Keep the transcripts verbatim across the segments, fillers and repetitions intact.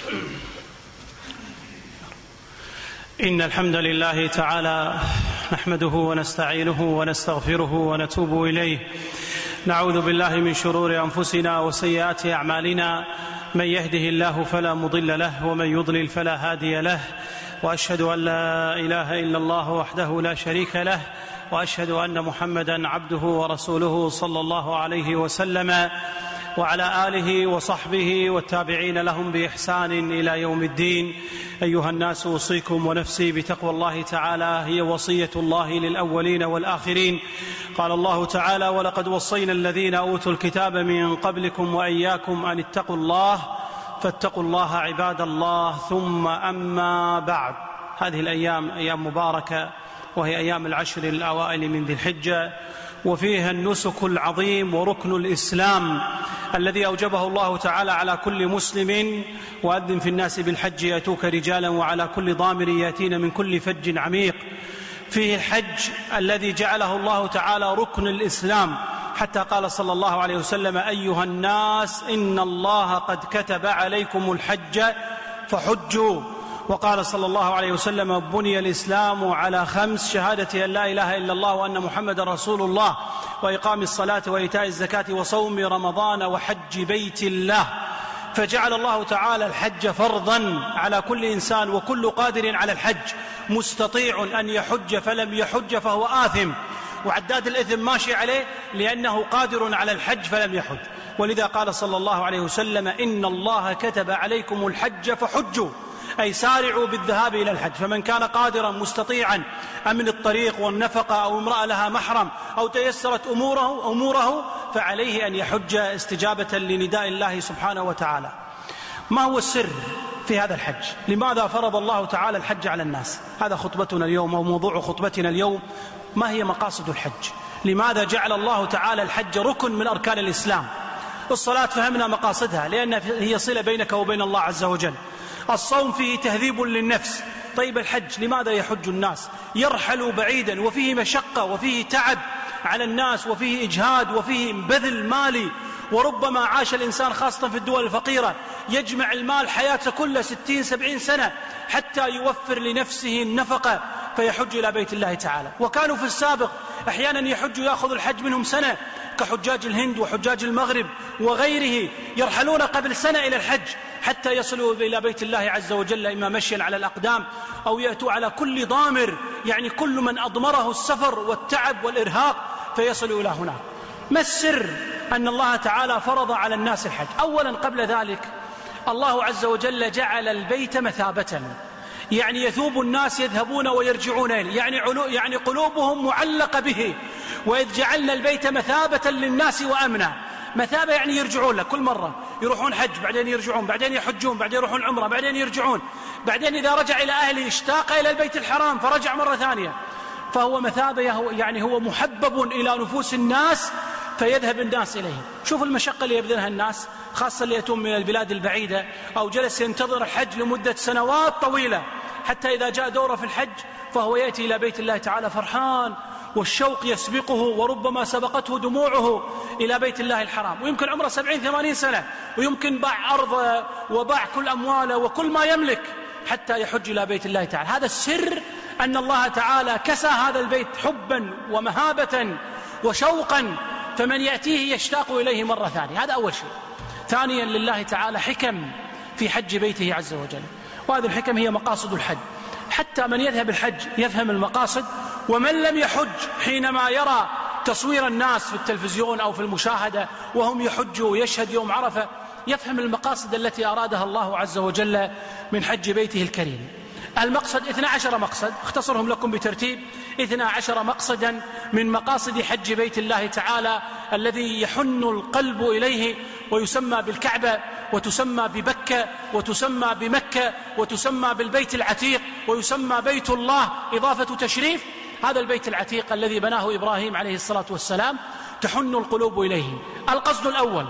إن الحمد لله تعالى نحمده ونستعينه ونستغفره ونتوب إليه. نعوذ بالله من شرور أنفسنا وسيئات أعمالنا، من يهده الله فلا مضل له ومن يضلل فلا هادي له، وأشهد أن لا إله إلا الله وحده لا شريك له، وأشهد أن محمدًا عبده ورسوله صلى الله عليه وسلم وعلى آله وصحبه والتابعين لهم بإحسان إلى يوم الدين. أيها الناس، أوصيكم ونفسي بتقوى الله تعالى، هي وصية الله للأولين والآخرين. قال الله تعالى: ولقد وصينا الذين أوتوا الكتاب من قبلكم وإياكم أن اتقوا الله فاتقوا الله عباد الله. ثم أما بعد، هذه الأيام أيام مباركة، وهي أيام العشر الأوائل من ذي الحجة، وفيها النسك العظيم وركن الإسلام الذي أوجبه الله تعالى على كل مسلم: وأذن في الناس بالحج يأتوك رجالا وعلى كل ضامر يأتين من كل فج عميق. فيه الحج الذي جعله الله تعالى ركن الإسلام، حتى قال صلى الله عليه وسلم: أيها الناس إن الله قد كتب عليكم الحج فحجوا. وقال صلى الله عليه وسلم: بني الإسلام على خمس: شهادة أن لا إله إلا الله وأن محمد رسول الله، وإقام الصلاة وإيتاء الزكاة وصوم رمضان وحج بيت الله. فجعل الله تعالى الحج فرضا على كل إنسان، وكل قادر على الحج مستطيع أن يحج فلم يحج فهو آثم، وعداد الإثم ماشي عليه لأنه قادر على الحج فلم يحج. ولذا قال صلى الله عليه وسلم: إن الله كتب عليكم الحج فحجوا، أي سارعوا بالذهاب إلى الحج. فمن كان قادرا مستطيعا أمن الطريق والنفقة، أو امرأة لها محرم، أو تيسرت أموره, أموره فعليه أن يحج استجابة لنداء الله سبحانه وتعالى. ما هو السر في هذا الحج؟ لماذا فرض الله تعالى الحج على الناس؟ هذا خطبتنا اليوم، أو موضوع خطبتنا اليوم: ما هي مقاصد الحج؟ لماذا جعل الله تعالى الحج ركن من أركان الإسلام؟ الصلاة فهمنا مقاصدها، لأن هي صلة بينك وبين الله عز وجل. الصوم فيه تهذيب للنفس. طيب الحج، لماذا يحج الناس؟ يرحلوا بعيدا، وفيه مشقة وفيه تعب على الناس، وفيه إجهاد وفيه بذل مالي، وربما عاش الإنسان خاصة في الدول الفقيرة يجمع المال حياته كلها ستين سبعين سنة حتى يوفر لنفسه النفقة فيحج إلى بيت الله تعالى. وكانوا في السابق أحيانا يحج يأخذ الحج منهم سنة، كحجاج الهند وحجاج المغرب وغيره، يرحلون قبل سنة إلى الحج حتى يصلوا إلى بيت الله عز وجل، إما مشيا على الأقدام أو يأتوا على كل ضامر، يعني كل من أضمره السفر والتعب والإرهاق فيصلوا إلى هناك. ما السر أن الله تعالى فرض على الناس الحج؟ أولا قبل ذلك الله عز وجل جعل البيت مثابة، يعني يثوب الناس يذهبون ويرجعون إليه، يعني, علو يعني قلوبهم معلقة به. وإذ جعلنا البيت مثابة للناس وأمنا. مثابة يعني يرجعون له كل مرة، يروحون حج بعدين يرجعون، بعدين يحجون، بعدين يروحون عمرة، بعدين يرجعون، بعدين إذا رجع إلى أهله اشتاق إلى البيت الحرام فرجع مرة ثانية. فهو مثابة، يعني هو محبب إلى نفوس الناس فيذهب الناس إليه. شوف المشقة اللي يبذلها الناس، خاصة اللي يأتون من البلاد البعيدة، أو جلس ينتظر الحج لمدة سنوات طويلة، حتى إذا جاء دوره في الحج فهو يأتي إلى بيت الله تعالى فرحان، والشوق يسبقه، وربما سبقته دموعه إلى بيت الله الحرام. ويمكن عمره سبعين ثمانين سنة، ويمكن باع أرضه وباع كل أمواله وكل ما يملك حتى يحج إلى بيت الله تعالى. هذا السر، أن الله تعالى كسى هذا البيت حبا ومهابة وشوقا، فمن يأتيه يشتاق إليه مرة ثانية. هذا أول شيء. ثانيا، لله تعالى حكم في حج بيته عز وجل، وهذه الحكم هي مقاصد الحج، حتى من يذهب الحج يفهم المقاصد، ومن لم يحج حينما يرى تصوير الناس في التلفزيون أو في المشاهدة وهم يحجوا ويشهد يوم عرفة يفهم المقاصد التي أرادها الله عز وجل من حج بيته الكريم. المقصد اثنا عشر مقصد، اختصرهم لكم بترتيب: اثنا عشر مقصدا من مقاصد حج بيت الله تعالى الذي يحن القلب إليه، ويسمى بالكعبة، وتسمى ببكة، وتسمى بمكة، وتسمى بالبيت العتيق، ويسمى بيت الله إضافة تشريف. هذا البيت العتيق الذي بناه إبراهيم عليه الصلاة والسلام تحن القلوب إليه. القصد الأول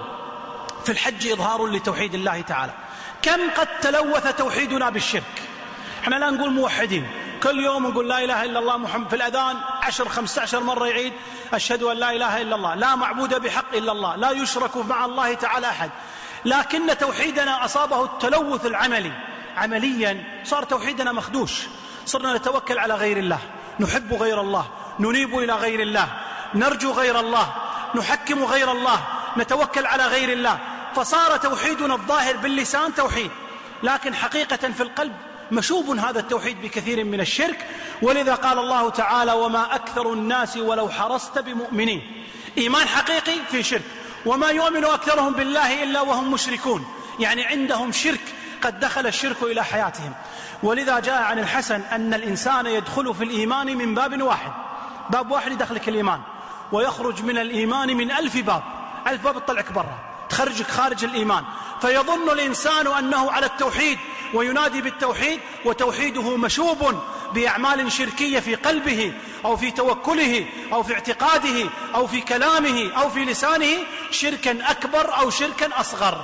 في الحج إظهار لتوحيد الله تعالى. كم قد تلوث توحيدنا بالشرك. احنا لا نقول موحدين، كل يوم نقول لا إله إلا الله محمد، في الأذان عشر خمسة عشر مرة يعيد أشهد أن لا إله إلا الله، لا معبود بحق إلا الله، لا يشرك مع الله تعالى أحد. لكن توحيدنا أصابه التلوث العملي، عمليا صار توحيدنا مخدوش، صرنا نتوكل على غير الله، نحب غير الله، ننيب إلى غير الله، نرجو غير الله، نحكم غير الله، نتوكل على غير الله. فصار توحيدنا الظاهر باللسان توحيد، لكن حقيقة في القلب مشوب هذا التوحيد بكثير من الشرك. ولذا قال الله تعالى: وما أكثر الناس ولو حرصت بمؤمنين. إيمان حقيقي في شرك، وما يؤمن أكثرهم بالله إلا وهم مشركون، يعني عندهم شرك، قد دخل الشرك إلى حياتهم. ولذا جاء عن الحسن أن الإنسان يدخل في الإيمان من باب واحد، باب واحد يدخلك الإيمان، ويخرج من الإيمان من ألف باب، ألف باب تطلعك برا، تخرجك خارج الإيمان. فيظن الإنسان أنه على التوحيد وينادي بالتوحيد، وتوحيده مشوب بأعمال شركية في قلبه أو في توكله أو في اعتقاده أو في كلامه أو في لسانه، شركا أكبر أو شركا أصغر.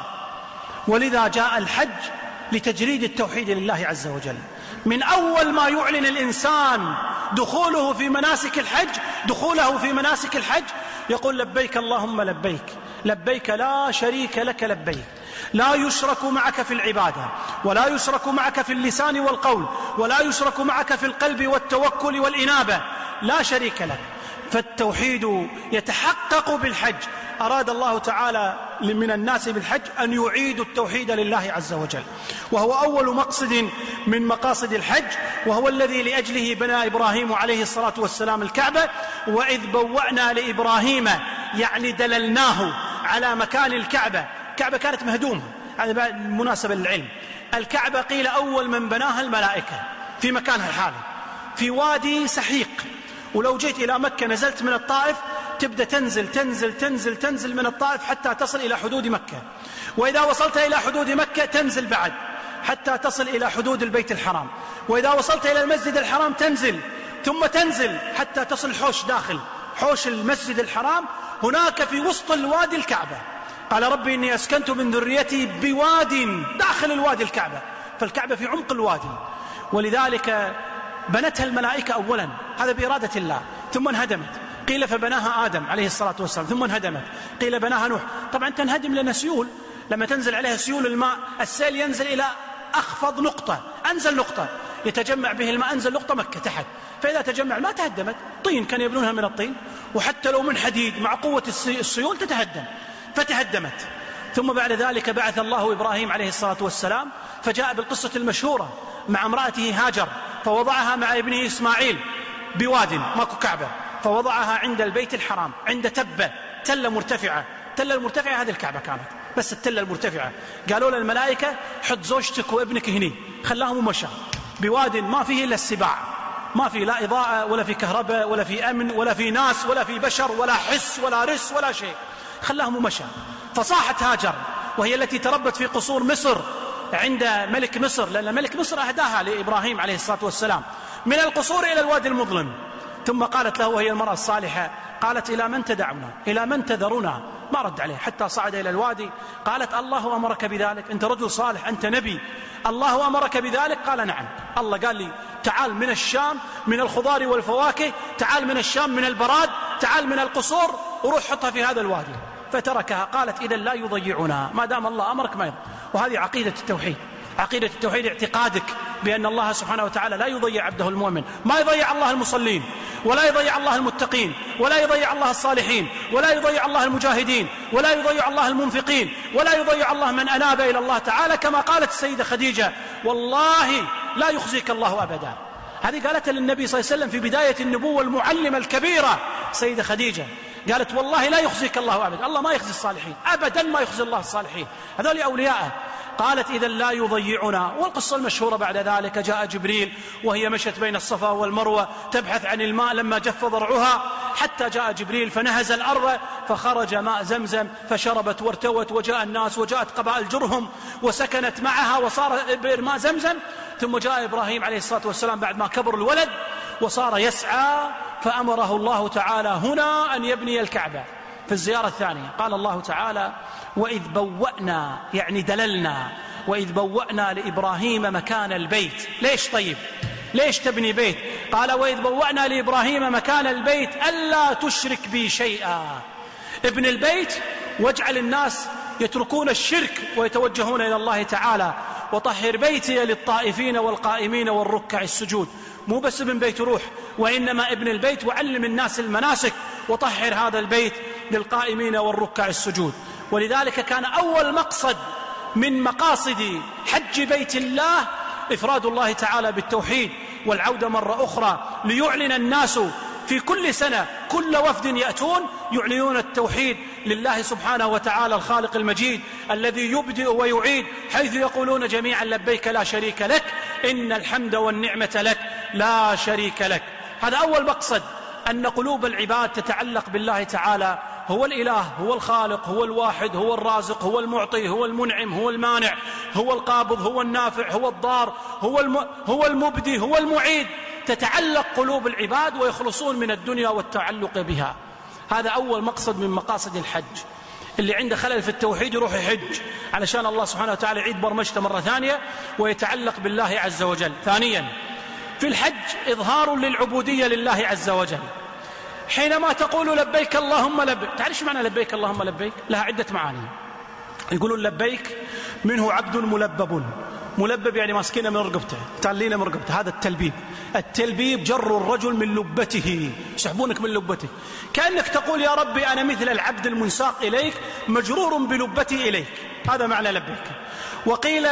ولذا جاء الحج لتجريد التوحيد لله عز وجل. من أول ما يعلن الإنسان دخوله في مناسك الحج، دخوله في مناسك الحج يقول: لبيك اللهم لبيك، لبيك لا شريك لك لبيك، لا يشرك معك في العبادة، ولا يشرك معك في اللسان والقول، ولا يشرك معك في القلب والتوكل والإنابة، لا شريك لك. فالتوحيد يتحقق بالحج. أراد الله تعالى من الناس بالحج أن يعيدوا التوحيد لله عز وجل، وهو أول مقصد من مقاصد الحج، وهو الذي لأجله بنى إبراهيم عليه الصلاة والسلام الكعبة. وإذ بوأنا لإبراهيم، يعني دللناه على مكان الكعبة. الكعبة كانت مهدومة، هذا مناسبة للعلم. الكعبة قيل أول من بناها الملائكة في مكانها الحالي، في وادي سحيق. ولو جيت إلى مكة نزلت من الطائف تبدأ تنزل تنزل تنزل تنزل من الطائف حتى تصل إلى حدود مكة، وإذا وصلت إلى حدود مكة تنزل بعد حتى تصل إلى حدود البيت الحرام، وإذا وصلت إلى المسجد الحرام تنزل، ثم تنزل حتى تصل حوش داخل حوش المسجد الحرام. هناك في وسط الوادي الكعبة. قال: ربي إني أسكنت من ذريتي بواد داخل الوادي الكعبة، فالكعبة في عمق الوادي. ولذلك بنتها الملائكة أولا، هذا بإرادة الله، ثم انهدمت. قيل فبناها آدم عليه الصلاة والسلام، ثم انهدمت. قيل بناها نوح. طبعا تنهدم لنا سيول، لما تنزل عليها سيول الماء، السيل ينزل إلى أخفض نقطة، أنزل نقطة يتجمع به الماء، أنزل نقطة مكة تحت، فإذا تجمع الماء تهدمت. طين كان يبنونها من الطين، وحتى لو من حديد مع قوة السيول تتهدم، فتهدمت. ثم بعد ذلك بعث الله إبراهيم عليه الصلاة والسلام، فجاء بالقصة المشهورة مع امرأته هاجر، فوضعها مع ابنه إسماعيل بواد ماكو كعبة، فوضعها عند البيت الحرام، عند تبة، تلة مرتفعة. التلة المرتفعة هذه الكعبة كانت، بس التلة المرتفعة. قالوا للملائكة: حط زوجتك وابنك هني، خلاهم ومشى بواد ما فيه إلا السباع، ما في لا إضاءة ولا في كهرباء ولا في أمن ولا في ناس ولا في بشر ولا حس ولا رس ولا شيء، خلاهم ومشى. فصاحت هاجر، وهي التي تربت في قصور مصر عند ملك مصر، لأن ملك مصر أهداها لإبراهيم عليه الصلاة والسلام، من القصور إلى الوادي المظلم. ثم قالت له وهي المرأة الصالحة، قالت: إلى من تدعونا؟ إلى من تذرنا؟ ما رد عليه حتى صعد إلى الوادي. قالت: الله أمرك بذلك؟ أنت رجل صالح، أنت نبي، الله أمرك بذلك؟ قال: نعم، الله قال لي تعال من الشام، من الخضار والفواكه، تعال من الشام من البراد، تعال من القصور، وروح حطها في هذا الوادي. فتركها. قالت: إذا لا يضيعنا، ما دام الله أمرك ما يضيع. وهذه عقيدة التوحيد. عقيدة التوحيد اعتقادك بأن الله سبحانه وتعالى لا يضيع عبده المؤمن، ما يضيع الله المصلين، ولا يضيع الله المتقين، ولا يضيع الله الصالحين، ولا يضيع الله المجاهدين، ولا يضيع الله المنفقين، ولا يضيع الله من أناب إلى الله تعالى، كما قالت السيدة خديجة: والله لا يخزيك الله أبدا. هذه قالتها للنبي صلى الله عليه وسلم في بداية النبوة المعلمة الكبيرة سيدة خديجة، قالت: والله لا يخزيك الله أبدا، الله ما يخزي الصالحين أبدا، ما يخزي الله الصالحين، هذول أولياءه. قالت: إذا لا يضيعنا. والقصة المشهورة بعد ذلك: جاء جبريل وهي مشت بين الصفا والمروة تبحث عن الماء، لما جف ضرعها حتى جاء جبريل فنهز الأرض فخرج ماء زمزم، فشربت وارتوت، وجاء الناس، وجاءت قبائل جرهم وسكنت معها، وصار بئر ماء زمزم. ثم جاء إبراهيم عليه الصلاة والسلام بعد ما كبر الولد وصار يسعى، فأمره الله تعالى هنا أن يبني الكعبة في الزيارة الثانية. قال الله تعالى: وإذ بوأنا، يعني دللنا، وإذ بوأنا لإبراهيم مكان البيت. ليش طيب؟ ليش تبني بيت؟ قال: وإذ بوأنا لإبراهيم مكان البيت ألا تشرك بي شيئا. ابن البيت واجعل الناس يتركون الشرك ويتوجهون إلى الله تعالى. وطهر بيتي للطائفين والقائمين والركع السجود. مو بس ابن بيت روح، وإنما ابن البيت وعلم الناس المناسك، وطهر هذا البيت للقائمين والركع السجود. ولذلك كان أول مقصد من مقاصد حج بيت الله إفراد الله تعالى بالتوحيد، والعودة مرة أخرى ليعلن الناس في كل سنة، كل وفد يأتون يعلنون التوحيد لله سبحانه وتعالى الخالق المجيد الذي يبدئ ويعيد، حيث يقولون جميعا لبيك لا شريك لك إن الحمد والنعمة لك لا شريك لك. هذا أول مقصد، أن قلوب العباد تتعلق بالله تعالى، هو الإله، هو الخالق، هو الواحد، هو الرازق، هو المعطي، هو المنعم، هو المانع، هو القابض، هو النافع، هو الضار، هو, الم... هو المبدي، هو المعيد. تتعلق قلوب العباد ويخلصون من الدنيا والتعلق بها. هذا أول مقصد من مقاصد الحج. اللي عنده خلل في التوحيد يروح يحج علشان الله سبحانه وتعالى يعيد برمجته مرة ثانية ويتعلق بالله عز وجل. ثانيا في الحج إظهار للعبودية لله عز وجل. حينما تقول لبيك اللهم لبيك، تعرف معنى لبيك اللهم لبيك؟ لها عدة معاني. يقولون لبيك منه عبد ملبب، ملبب يعني ماسكينه من رقبته، تعلينا من رقبته، هذا التلبيب. التلبيب جر الرجل من لبته، يسحبونك من لبته، كأنك تقول يا ربي أنا مثل العبد المنساق إليك مجرور بلبتي إليك، هذا معنى لبيك. وقيل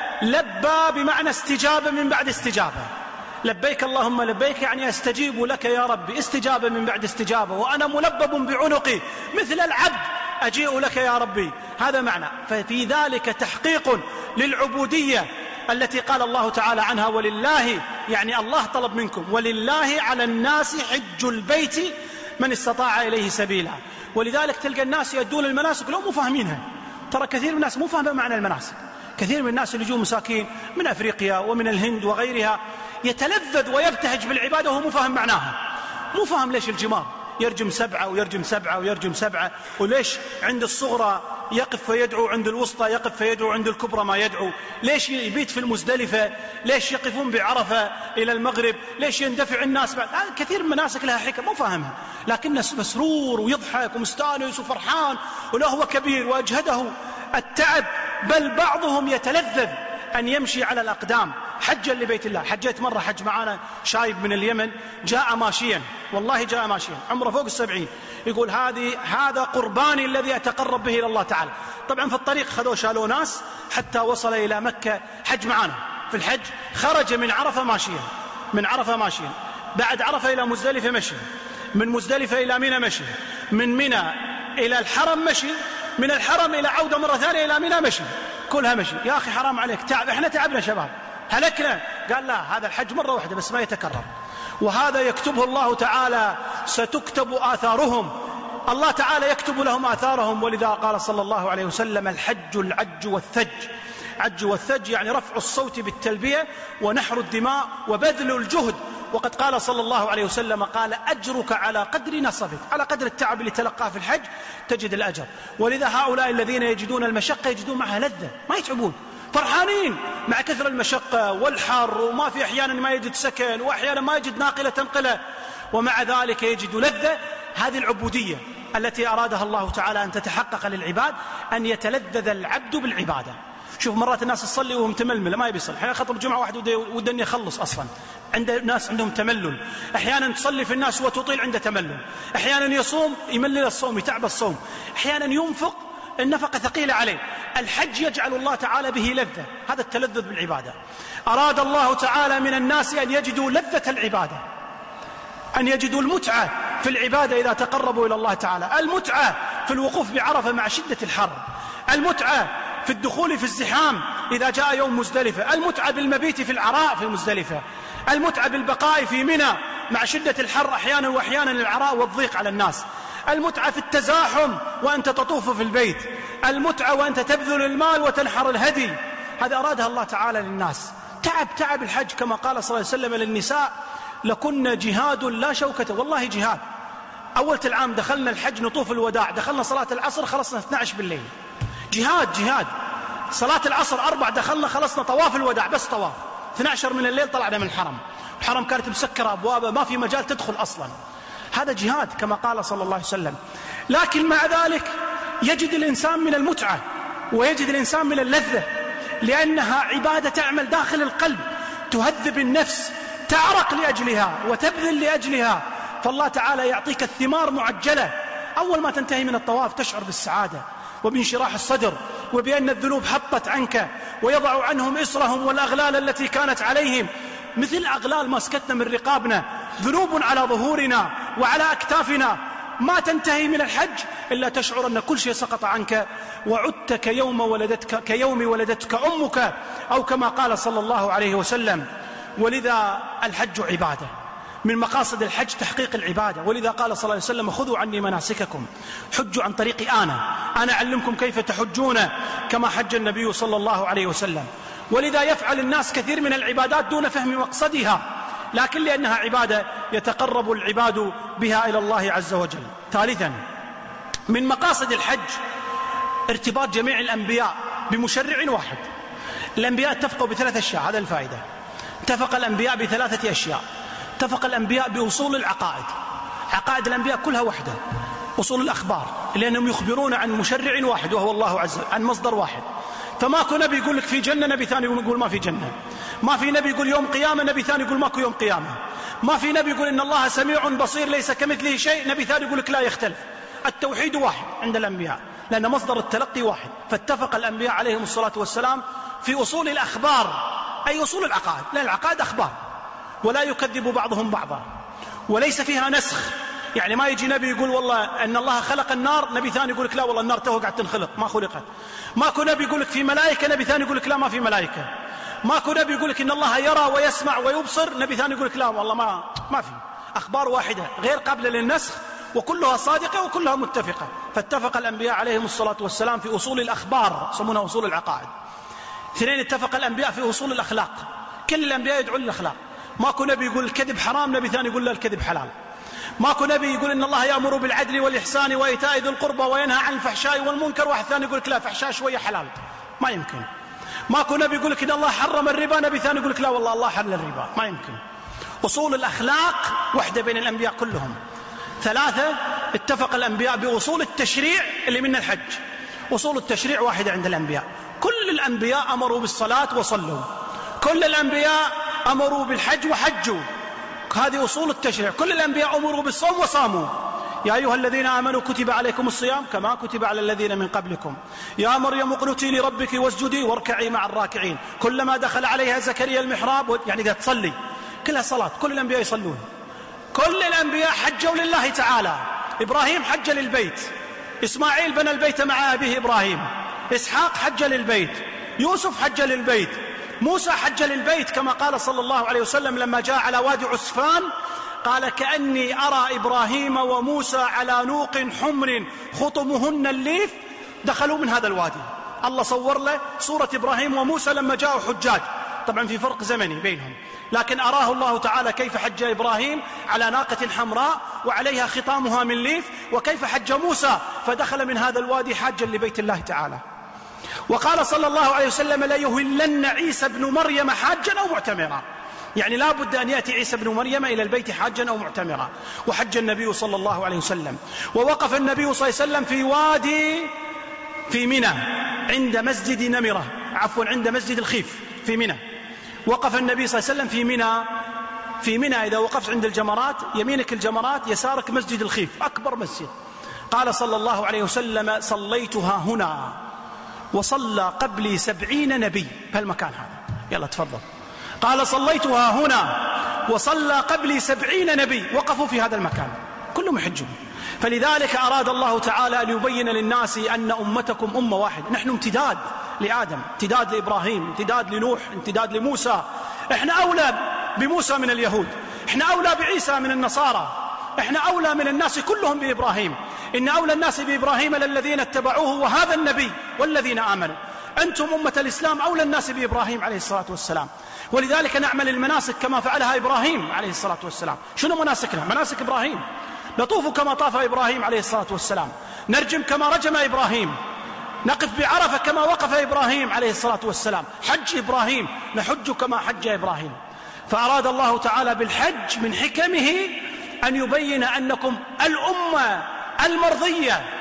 لبى بمعنى استجابة من بعد استجابة. لبيك اللهم لبيك يعني استجيب لك يا ربي استجابة من بعد استجابة، وأنا ملبب بعنقي مثل العبد أجيء لك يا ربي، هذا معنى. ففي ذلك تحقيق للعبودية التي قال الله تعالى عنها ولله، يعني الله طلب منكم ولله على الناس حج البيت من استطاع إليه سبيلا. ولذلك تلقى الناس يدون المناسك لو مو فاهمينها. ترى كثير من الناس مو فاهمين معنى المناسك. كثير من الناس اللي يجون مساكين من أفريقيا ومن الهند وغيرها يتلذذ ويبتهج بالعبادة وهو مو فاهم معناها، مو فاهم ليش الجمار يرجم سبعة ويرجم سبعة ويرجم سبعة، وليش عند الصغرى يقف فيدعو عند الوسطى يقف فيدعو عند الكبرى ما يدعو، ليش يبيت في المزدلفة، ليش يقفون بعرفة إلى المغرب، ليش يندفع الناس بعد. كثير من مناسك لها حكم مو فاهمها، لكن مسرور ويضحك ومستانس وفرحان ولا هو كبير وأجهده التعب، بل بعضهم يتلذذ أن يمشي على الأقدام حجا لبيت الله. حجيت مرة حج معانا شايب من اليمن جاء ماشيا، والله جاء ماشيا عمره فوق السبعين، يقول هذه هذا قرباني الذي أتقرب به إلى الله تعالى. طبعا في الطريق خذوا شالوا ناس حتى وصل إلى مكة. حج معانا في الحج، خرج من عرفة ماشيا، من عرفة ماشيا، بعد عرفة إلى مزدلفة مشي، من مزدلفة إلى منى مشي، من منى إلى الحرم مشي، من الحرم إلى عودة مرة ثانية إلى منى مشي، كلها مشي. يا أخي حرام عليك، تعب، إحنا تعبنا شباب هلكنا. قال لا، هذا الحج مرة واحدة بس ما يتكرر، وهذا يكتبه الله تعالى، ستكتب آثارهم، الله تعالى يكتب لهم آثارهم. ولذا قال صلى الله عليه وسلم الحج العج والثج. عج والثج يعني رفع الصوت بالتلبية ونحر الدماء وبذل الجهد. وقد قال صلى الله عليه وسلم قال أجرك على قدر نصبك، على قدر التعب اللي تلقاه في الحج تجد الأجر. ولذا هؤلاء الذين يجدون المشقة يجدون معها لذة، ما يتعبون، فرحانين مع كثر المشقة والحر، وما في أحيانا ما يجد سكن، وأحيانا ما يجد ناقلة تنقله، ومع ذلك يجد لذة. هذه العبودية التي أرادها الله تعالى أن تتحقق للعباد، أن يتلذذ العبد بالعبادة. شوف مرات الناس تصلي وهم تململ ما يبي يصلي، أحيانا خطب جمعة واحد وده أن يخلص أصلا، عند ناس عندهم تملل، أحيانا تصلي في الناس وتطيل عنده تملل، أحيانا يصوم يملل الصوم يتعب الصوم، أحيانا ينفق النفقة ثقيلة عليه. الحج يجعل الله تعالى به لذة، هذا التلذذ بالعبادة. أراد الله تعالى من الناس أن يجدوا لذة العبادة، أن يجدوا المتعة في العبادة إذا تقربوا إلى الله تعالى، المتعة في الوقوف بعرفة مع شدة الحر، المتعة في الدخول في الزحام إذا جاء يوم مزدلفة، المتعة بالمبيت في العراء في مزدلفة، المتعة بالبقاء في منى مع شدة الحر أحيانا وأحيانا العراء والضيق على الناس، المتعة في التزاحم وأنت تطوف في البيت، المتعة وأنت تبذل المال وتنحر الهدي. هذا أرادها الله تعالى للناس. تعب تعب الحج كما قال صلى الله عليه وسلم للنساء لكن جهاد لا شوكة، والله جهاد. أول العام دخلنا الحج نطوف الوداع، دخلنا صلاة العصر خلصنا اثني عشر بالليل، جهاد جهاد. صلاة العصر أربع دخلنا خلصنا طواف الوداع بس طواف، اثني عشر من الليل طلعنا من الحرم، الحرم كانت مسكرة أبوابه ما في مجال تدخل أصلا. هذا جهاد كما قال صلى الله عليه وسلم. لكن مع ذلك يجد الإنسان من المتعة ويجد الإنسان من اللذة، لأنها عبادة تعمل داخل القلب، تهذب النفس، تعرق لأجلها وتبذل لأجلها، فالله تعالى يعطيك الثمار معجلة. أول ما تنتهي من الطواف تشعر بالسعادة وبانشراح الصدر، وبأن الذنوب حطت عنك، ويضع عنهم إصرهم والأغلال التي كانت عليهم، مثل أغلال مسكتنا من رقابنا، ذنوب على ظهورنا وعلى أكتافنا، ما تنتهي من الحج إلا تشعر أن كل شيء سقط عنك، وعدت كيوم ولدتك كيوم ولدتك أمك، أو كما قال صلى الله عليه وسلم. ولذا الحج عبادة، من مقاصد الحج تحقيق العبادة، ولذا قال صلى الله عليه وسلم: خذوا عني مناسككم، حجوا عن طريقي أنا أنا أعلمكم كيف تحجون كما حج النبي صلى الله عليه وسلم. ولذا يفعل الناس كثير من العبادات دون فهم مقصدها، لكن لأنها عبادة يتقرب العباد بها إلى الله عز وجل. ثالثا، من مقاصد الحج ارتباط جميع الأنبياء بمشرع واحد. الأنبياء اتفقوا بثلاث أشياء، هذا الفائدة. اتفق الأنبياء بثلاثة أشياء. اتفق الأنبياء بأصول العقائد، عقائد الأنبياء كلها وحدة. أصول الأخبار، لأنهم يخبرون عن مشرع واحد وهو الله عز وجل، عن مصدر واحد. فماكو نبي يقول لك في جنة، نبي ثاني يقول ما في جنة. ما في نبي يقول يوم قيامة، نبي ثاني يقول ماكو يوم قيامة. ما في نبي يقول إن الله سميع بصير ليس كمثله شيء، نبي ثاني يقول لك لا يختلف. التوحيد واحد عند الأنبياء، لأن مصدر التلقي واحد. فاتفق الأنبياء عليهم الصلاة والسلام في أصول الأخبار، أي أصول العقائد، لأن العقائد أخبار ولا يكذب بعضهم بعضا، وليس فيها نسخ. يعني ما يجي نبي يقول والله أن الله خلق النار، نبي ثاني يقول لك لا والله النار توه قاعد تنخلق، ما خلقت. ماكو نبي يقول لك في ملائكة، نبي ثاني يقول لك لا ما في ملائكة. ماكو نبي يقول لك إن الله يرى ويسمع ويبصر، نبي ثاني يقول لك لا والله ما ما في. أخبار واحدة غير قابلة للنسخ، وكلها صادقة وكلها متفقة. فاتفق الأنبياء عليهم الصلاة والسلام في أصول الأخبار، يسمونها أصول العقائد. اثنين، اتفق الأنبياء في أصول الأخلاق، كل الأنبياء يدعون للأخلاق. ماكو نبي يقول الكذب حرام، نبي ثاني يقول لا الكذب حلال. ماكو نبي يقول إن الله يأمر بالعدل والإحسان وإيتاء ذي القربى وينهى عن الفحشاء والمنكر، واحد ثاني يقول لك لا فحشاء شوية حلال، ما يمكن. ماكو نبي يقول لك إن الله حرم الربا، نبي ثاني يقول لك لا والله الله حل الربا، ما يمكن. أصول الأخلاق وحدة بين الأنبياء كلهم. ثلاثة، اتفق الأنبياء بأصول التشريع اللي من الحج. أصول التشريع واحدة عند الأنبياء، كل الأنبياء أمروا بالصلاة وصلوا، كل الأنبياء أمروا بالحج وحجوا، هذه أصول التشريع. كل الأنبياء أمروا بالصوم وصاموا. يا أيها الذين آمنوا كتب عليكم الصيام كما كتب على الذين من قبلكم. يا مريم اقنتي لربك واسجدي واركعي مع الراكعين. كلما دخل عليها زكريا المحراب، يعني إذا تصلي كلها صلاة. كل الأنبياء يصلون، كل الأنبياء حجوا لله تعالى. إبراهيم حج للبيت، إسماعيل بنى البيت مع أبيه إبراهيم، إسحاق حج للبيت، يوسف حج للبيت، موسى حج للبيت، كما قال صلى الله عليه وسلم لما جاء على وادي عسفان قال: كأني أرى إبراهيم وموسى على نوق حمر خطمهن الليف، دخلوا من هذا الوادي. الله صور له صورة إبراهيم وموسى لما جاءوا حجاج، طبعا في فرق زمني بينهم، لكن أراه الله تعالى كيف حج إبراهيم على ناقة حمراء وعليها خطامها من ليف، وكيف حج موسى فدخل من هذا الوادي حاجا لبيت الله تعالى. وقال صلى الله عليه وسلم: لا يهلن عيسى بن مريم حاجا أو معتمرا، يعني لا بد أن يأتي عيسى بن مريم إلى البيت حاجا أو معتمرا. وحج النبي صلى الله عليه وسلم، ووقف النبي صلى الله عليه وسلم في وادي في منى عند مسجد نمرة، عفوا عند مسجد الخيف في منى. وقف النبي صلى الله عليه وسلم في منى في منى إذا وقفت عند الجمرات، يمينك الجمرات يسارك مسجد الخيف، أكبر مسجد. قال صلى الله عليه وسلم: صليتها هنا وصلى قبلي سبعين نبي بهالمكان هذا. يلا تفضل. قال: صليتها هنا وصلى قبلي سبعين نبي وقفوا في هذا المكان، كلهم يحجون. فلذلك أراد الله تعالى أن يبين للناس أن أمتكم أمة واحدة. نحن امتداد لآدم، امتداد لإبراهيم، امتداد لنوح، امتداد لموسى. احنا أولى بموسى من اليهود، احنا أولى بعيسى من النصارى، احنا أولى من الناس كلهم بإبراهيم. إن أولى الناس بإبراهيم للذين اتبعوه وهذا النبي والذين آمنوا. أنتم أمة الإسلام أولى الناس بإبراهيم عليه الصلاة والسلام. ولذلك نعمل المناسك كما فعلها إبراهيم عليه الصلاة والسلام. شنو مناسكنا؟ مناسك إبراهيم. نطوف كما طاف إبراهيم عليه الصلاة والسلام، نرجم كما رجم إبراهيم، نقف بعرفة كما وقف إبراهيم عليه الصلاة والسلام، حج إبراهيم، نحج كما حج إبراهيم. فأراد الله تعالى بالحج من حكمه أن يبين أنكم الأمة المرضية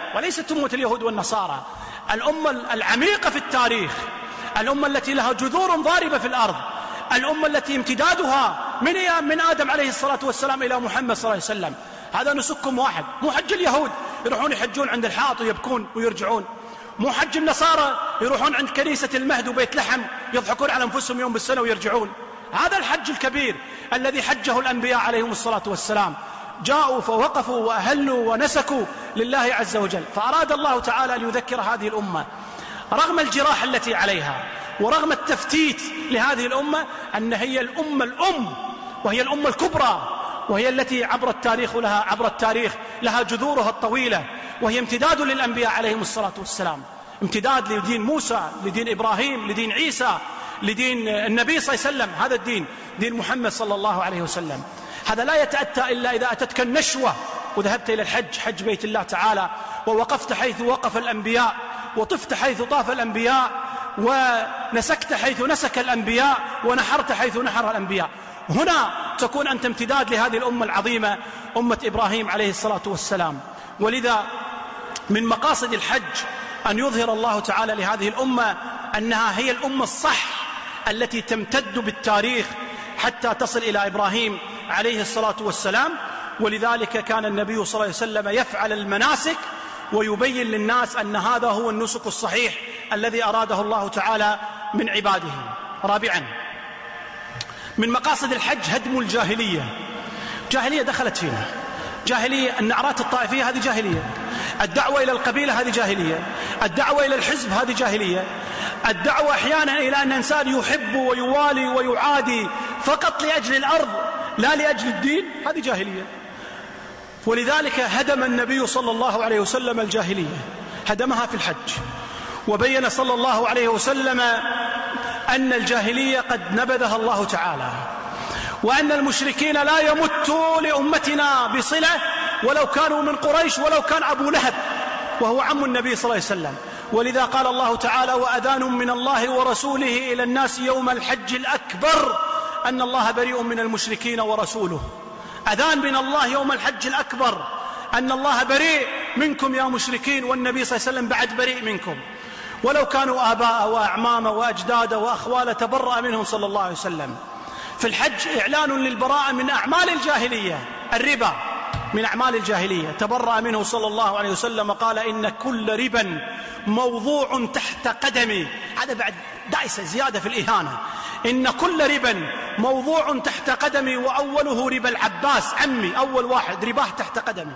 وليست أمة اليهود والنصارى، الأمة العميقة في التاريخ، الأمة التي لها جذور ضاربة في الأرض، الأمة التي امتدادها من من آدم عليه الصلاة والسلام إلى محمد صلى الله عليه وسلم. هذا نسككم واحد، مو حج اليهود يروحون يحجون عند الحائط ويبكون ويرجعون، مو حج النصارى يروحون عند كنيسة المهد وبيت لحم يضحكون على أنفسهم يوم بالسنة ويرجعون. هذا الحج الكبير الذي حجه الأنبياء عليهم الصلاة والسلام، جاءوا فوقفوا وأهلوا ونسكوا لله عز وجل. فأراد الله تعالى أن يذكر هذه الأمة رغم الجراح التي عليها ورغم التفتيت لهذه الأمة أن هي الأمة الأم، وهي الأمة الكبرى، وهي التي عبر التاريخ لها عبر التاريخ لها جذورها الطويلة، وهي امتداد للأنبياء عليهم الصلاة والسلام، امتداد لدين موسى، لدين إبراهيم، لدين عيسى، لدين النبي صلى الله عليه وسلم. هذا الدين دين محمد صلى الله عليه وسلم. هذا لا يتأتى إلا إذا أتتك النشوة وذهبت إلى الحج، حج بيت الله تعالى، ووقفت حيث وقف الأنبياء، وطفت حيث طاف الأنبياء، ونسكت حيث نسك الأنبياء، ونحرت حيث نحر الأنبياء. هنا تكون أنت امتداد لهذه الأمة العظيمة، أمة إبراهيم عليه الصلاة والسلام. ولذا من مقاصد الحج أن يظهر الله تعالى لهذه الأمة أنها هي الأمة الصح التي تمتد بالتاريخ حتى تصل إلى إبراهيم عليه الصلاة والسلام. ولذلك كان النبي صلى الله عليه وسلم يفعل المناسك ويبين للناس أن هذا هو النسك الصحيح الذي أراده الله تعالى من عباده. رابعا من مقاصد الحج هدم الجاهلية. جاهلية دخلت فينا، جاهلية النعرات الطائفية هذه جاهلية، الدعوة إلى القبيلة هذه جاهلية، الدعوة إلى الحزب هذه جاهلية، الدعوة أحيانا إلى أن إنسان يحب ويوالي ويعادي فقط لأجل الأرض لا لأجل الدين هذه جاهلية. ولذلك هدم النبي صلى الله عليه وسلم الجاهلية، هدمها في الحج، وبين صلى الله عليه وسلم أن الجاهلية قد نبذها الله تعالى، وأن المشركين لا يمتوا لأمتنا بصلة ولو كانوا من قريش ولو كان أبو لهب وهو عم النبي صلى الله عليه وسلم. ولذا قال الله تعالى: وأذان من الله ورسوله إلى الناس يوم الحج الأكبر أن الله بريء من المشركين ورسوله. أذان من الله يوم الحج الأكبر أن الله بريء منكم يا مشركين، والنبي صلى الله عليه وسلم بعد بريء منكم، ولو كانوا آباء وأعمام وأجداد وأخوال تبرأ منهم صلى الله عليه وسلم. في الحج إعلان للبراءة من أعمال الجاهلية، الربا من أعمال الجاهلية تبرأ منه صلى الله عليه وسلم، قال: إن كل ربا موضوع تحت قدمي. هذا بعد دائسة زيادة في الإهانة. إن كل ربا موضوع تحت قدمي، وأوله ربا العباس عمي، أول واحد رباه تحت قدمي.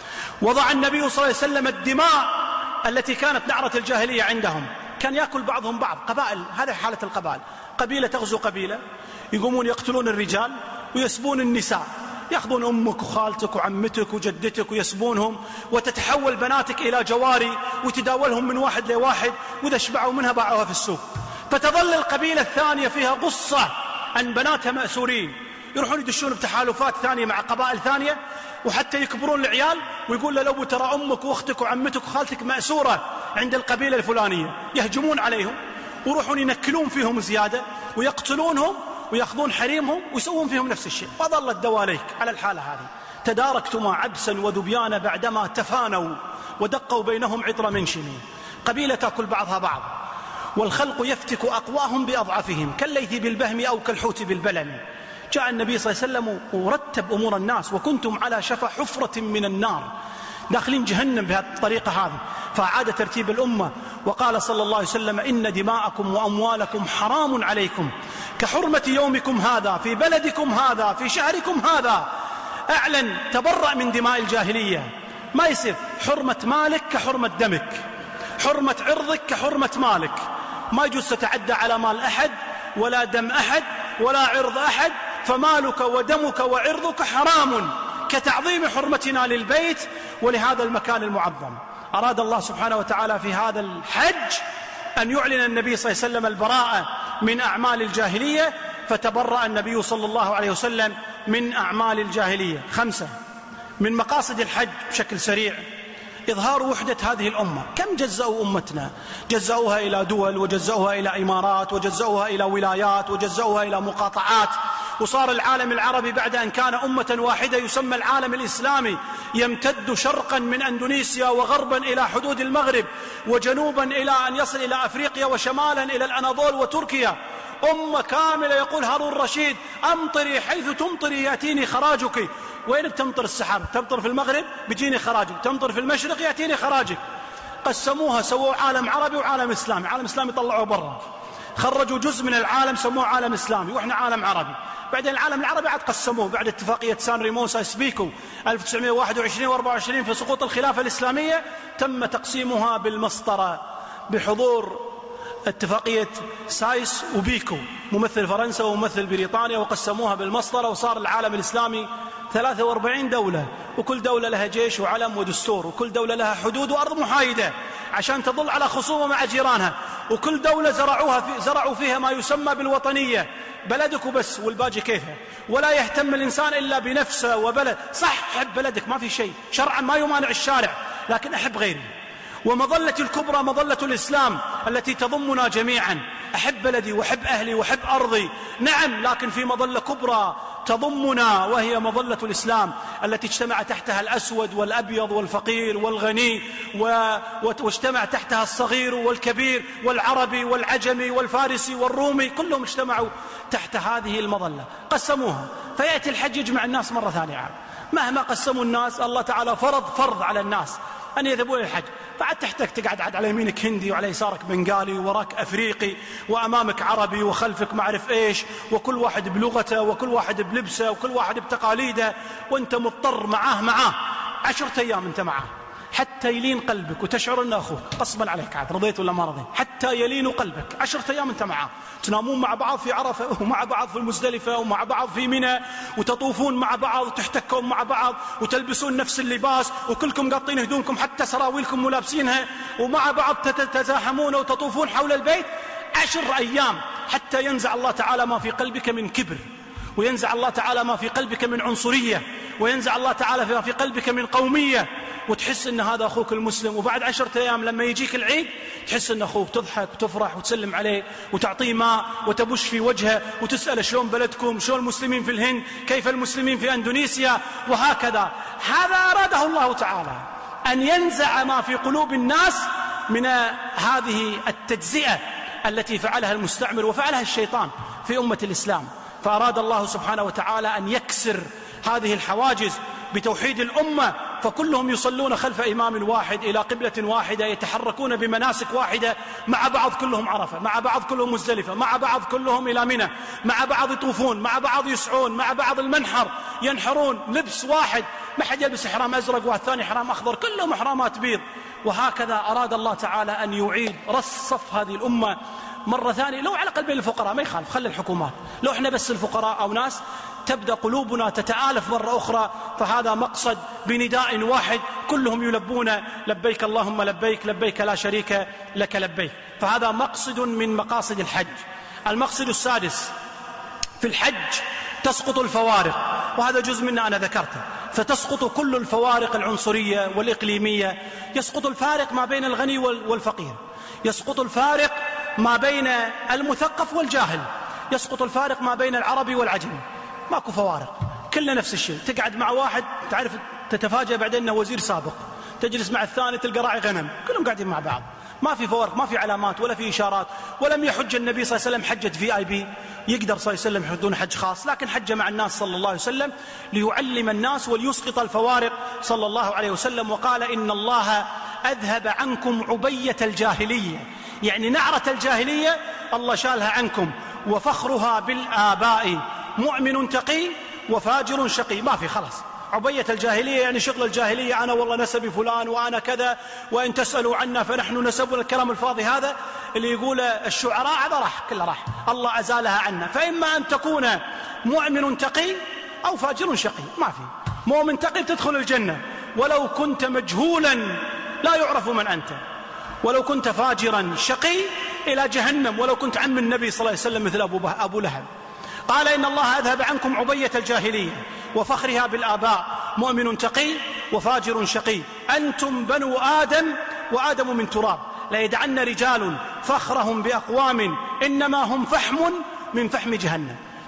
وضع النبي صلى الله عليه وسلم الدماء التي كانت نعرة الجاهلية عندهم، كان يأكل بعضهم بعض، قبائل، هذا حالة القبائل، قبيلة تغزو قبيلة، يقومون يقتلون الرجال ويسبون النساء، يأخذون أمك وخالتك وعمتك وجدتك ويسبونهم، وتتحول بناتك إلى جواري وتداولهم من واحد لواحد، وإذا شبعوا منها باعوها في السوق. فتظل القبيلة الثانية فيها غصة أن بناتها مأسورين، يروحون يدشون بتحالفات ثانية مع قبائل ثانية، وحتى يكبرون العيال ويقول له: لو ترى أمك وأختك وعمتك وخالتك مأسورة عند القبيلة الفلانية، يهجمون عليهم ويروحون ينكلون فيهم زيادة ويقتلونهم ويأخذون حريمهم ويسوون فيهم نفس الشيء. وظلت دواليك على الحالة هذه. تداركتما عبسا وذبيانا بعدما تفانوا، ودقوا بينهم عطر منشن. قبيلة تأكل بعضها بعض، والخلق يفتك أقواهم بأضعفهم، كالليث بالبهم أو كالحوت بالبلم. جاء النبي صلى الله عليه وسلم ورتب أمور الناس: وكنتم على شفا حفرة من النار، داخلين جهنم بهذه الطريقة هذه. فأعاد ترتيب الأمة وقال صلى الله عليه وسلم: إن دماءكم وأموالكم حرام عليكم كحرمة يومكم هذا في بلدكم هذا في شهركم هذا. أعلن تبرأ من دماء الجاهلية، ما يصير حرمة مالك كحرمة دمك، حرمة عرضك كحرمة مالك، ما يجوز تتعدى على مال أحد ولا دم أحد ولا عرض أحد، فمالك ودمك وعرضك حرام، كتعظيم حرمتنا للبيت ولهذا المكان المعظم. أراد الله سبحانه وتعالى في هذا الحج أن يعلن النبي صلى الله عليه وسلم البراءة من أعمال الجاهلية، فتبرأ النبي صلى الله عليه وسلم من أعمال الجاهلية. خمسة من مقاصد الحج بشكل سريع إظهار وحدة هذه الأمة. كم جزأوا أمتنا؟ جزأوها إلى دول، وجزأوها إلى إمارات، وجزأوها إلى ولايات، وجزأوها إلى مقاطعات، وصار العالم العربي بعد أن كان أمة واحدة يسمى العالم الإسلامي، يمتد شرقا من أندونيسيا وغربا إلى حدود المغرب، وجنوبا إلى أن يصل إلى أفريقيا، وشمالا إلى الأناضول وتركيا. أمة كاملة يقول هارون الرشيد: أمطري حيث تمطري يأتيني خراجك. وين بتمطر السحاب؟ تمطر في المغرب بيجيني خراجك، تمطر في المشرق يأتيني خراجك. قسموها، سووا عالم عربي وعالم إسلامي. عالم إسلامي طلعوه برا، خرجوا جزء من العالم سموه عالم إسلامي، وإحنا عالم عربي. بعدين العالم العربي عاد قسموه بعد اتفاقية سان ريمو سايس بيكو ألف وتسعمائة وواحد وعشرين وأربعة وعشرين في سقوط الخلافة الإسلامية، تم تقسيمها بالمسطرة بحضور اتفاقية سايس وبيكو، ممثل فرنسا وممثل بريطانيا، وقسموها بالمسطرة، وصار العالم الإسلامي ثلاثة وأربعين دولة، وكل دولة لها جيش وعلم ودستور، وكل دولة لها حدود وأرض محايدة عشان تظل على خصومة مع جيرانها، وكل دولة زرعوها في زرعوا فيها ما يسمى بالوطنية، بلدك وبس والباقي كيفها، ولا يهتم الإنسان إلا بنفسه وبلد. صح، حب بلدك ما في شيء، شرعا ما يمانع الشارع، لكن أحب غيري. ومظلة الكبرى مظلة الإسلام التي تضمنا جميعا، أحب بلدي وأحب أهلي وأحب أرضي، نعم، لكن في مظلة كبرى تضمنا وهي مظلة الإسلام التي اجتمع تحتها الأسود والأبيض والفقير والغني، واجتمع تحتها الصغير والكبير والعربي والعجمي والفارسي والرومي، كلهم اجتمعوا تحت هذه المظلة. قسموها، فيأتي الحج يجمع الناس مرة ثانية. مهما قسموا الناس، الله تعالى فرض فرض على الناس أن يذهبوا إلى الحج، فعد تحتك تقعد عد على يمينك هندي، وعلى يسارك بنغالي، ووراك أفريقي، وأمامك عربي، وخلفك ما أعرف إيش، وكل واحد بلغته، وكل واحد بلبسه، وكل واحد بتقاليده، وأنت مضطر معاه معاه عشرة أيام أنت معاه حتى يلين قلبك وتشعر أنه أخوك، قصبا عليك عاد رضيت ولا ما رضيت، حتى يلين قلبك. عشرة أيام أنت معاه، تنامون مع بعض في عرفة، ومع بعض في المزدلفة، ومع بعض في منى، وتطوفون مع بعض، وتحتكون مع بعض، وتلبسون نفس اللباس، وكلكم قاطين هدومكم حتى سراويلكم ملابسينها، ومع بعض تتزاحمون وتطوفون حول البيت. عشر أيام حتى ينزع الله تعالى ما في قلبك من كبر، وينزع الله تعالى ما في قلبك من عنصرية، وينزع الله تعالى ما في قلبك من قومية، وتحس أن هذا أخوك المسلم. وبعد عشرة أيام لما يجيك العيد تحس أن أخوك، تضحك وتفرح وتسلم عليه وتعطيه ماء وتبش في وجهه وتسأل شلون بلدكم، شلون المسلمين في الهند، كيف المسلمين في أندونيسيا، وهكذا. هذا أراده الله تعالى، أن ينزع ما في قلوب الناس من هذه التجزئة التي فعلها المستعمر وفعلها الشيطان في أمة الإسلام. فأراد الله سبحانه وتعالى أن يكسر هذه الحواجز بتوحيد الأمة، فكلهم يصلون خلف إمام واحد إلى قبلة واحدة، يتحركون بمناسك واحدة، مع بعض كلهم عرفة، مع بعض كلهم مزدلفة، مع بعض كلهم إلى منى، مع بعض يطوفون، مع بعض يسعون، مع بعض المنحر ينحرون، لبس واحد، ما حد يلبس إحرام أزرق والثاني إحرام أخضر، كلهم إحرامات بيض. وهكذا أراد الله تعالى أن يعيد رص صف هذه الأمة مرة ثانية، لو على قلب الفقراء ما يخالف، خلي الحكومات، لو احنا بس الفقراء أو ناس تبدأ قلوبنا تتآلف مرة أخرى. فهذا مقصد بنداء واحد كلهم يلبون لبيك اللهم لبيك، لبيك لا شريك لك لبيك. فهذا مقصد من مقاصد الحج. المقصد السادس في الحج تسقط الفوارق، وهذا جزء منه أنا ذكرته، فتسقط كل الفوارق العنصرية والإقليمية، يسقط الفارق ما بين الغني والفقير، يسقط الفارق ما بين المثقف والجاهل، يسقط الفارق ما بين العربي والعجمي، ماكو فوارق، كلنا نفس الشيء. تقعد مع واحد تعرف تتفاجأ بعدين انه وزير سابق، تجلس مع الثاني تلقى راعي غنم، كلهم قاعدين مع بعض، ما في فوارق، ما في علامات ولا في إشارات. ولم يحج النبي صلى الله عليه وسلم حجة في آي بي، يقدر صلى الله عليه وسلم يحجون حج خاص، لكن حج مع الناس صلى الله عليه وسلم ليعلم الناس وليسقط الفوارق صلى الله عليه وسلم. وقال إن الله أذهب عنكم عبية الجاهلية، يعني نعرة الجاهلية الله شالها عنكم، وفخرها بالآباء، مؤمن تقي وفاجر شقي، ما في خلاص. عبية الجاهلية يعني شغل الجاهلية، أنا والله نسبي فلان وأنا كذا، وإن تسألوا عنا فنحن نسبنا، الكلام الفاضي هذا اللي يقول الشعراء هذا راح، كله راح، الله أزالها عنا. فإما أن تكون مؤمن تقي أو فاجر شقي، ما في. مؤمن تقي تدخل الجنة ولو كنت مجهولا لا يعرف من أنت، ولو كنت فاجرا شقي إلى جهنم، ولو كنت عم النبي صلى الله عليه وسلم مثل أبو, أبو لهب. قال إن الله أذهب عنكم عبية الجاهلية وفخرها بالآباء، مؤمن تقي وفاجر شقي، أنتم بنو آدم وآدم من تراب، ليدعن رجال فخرهم بأقوام إنما هم فحم من فحم جهنم.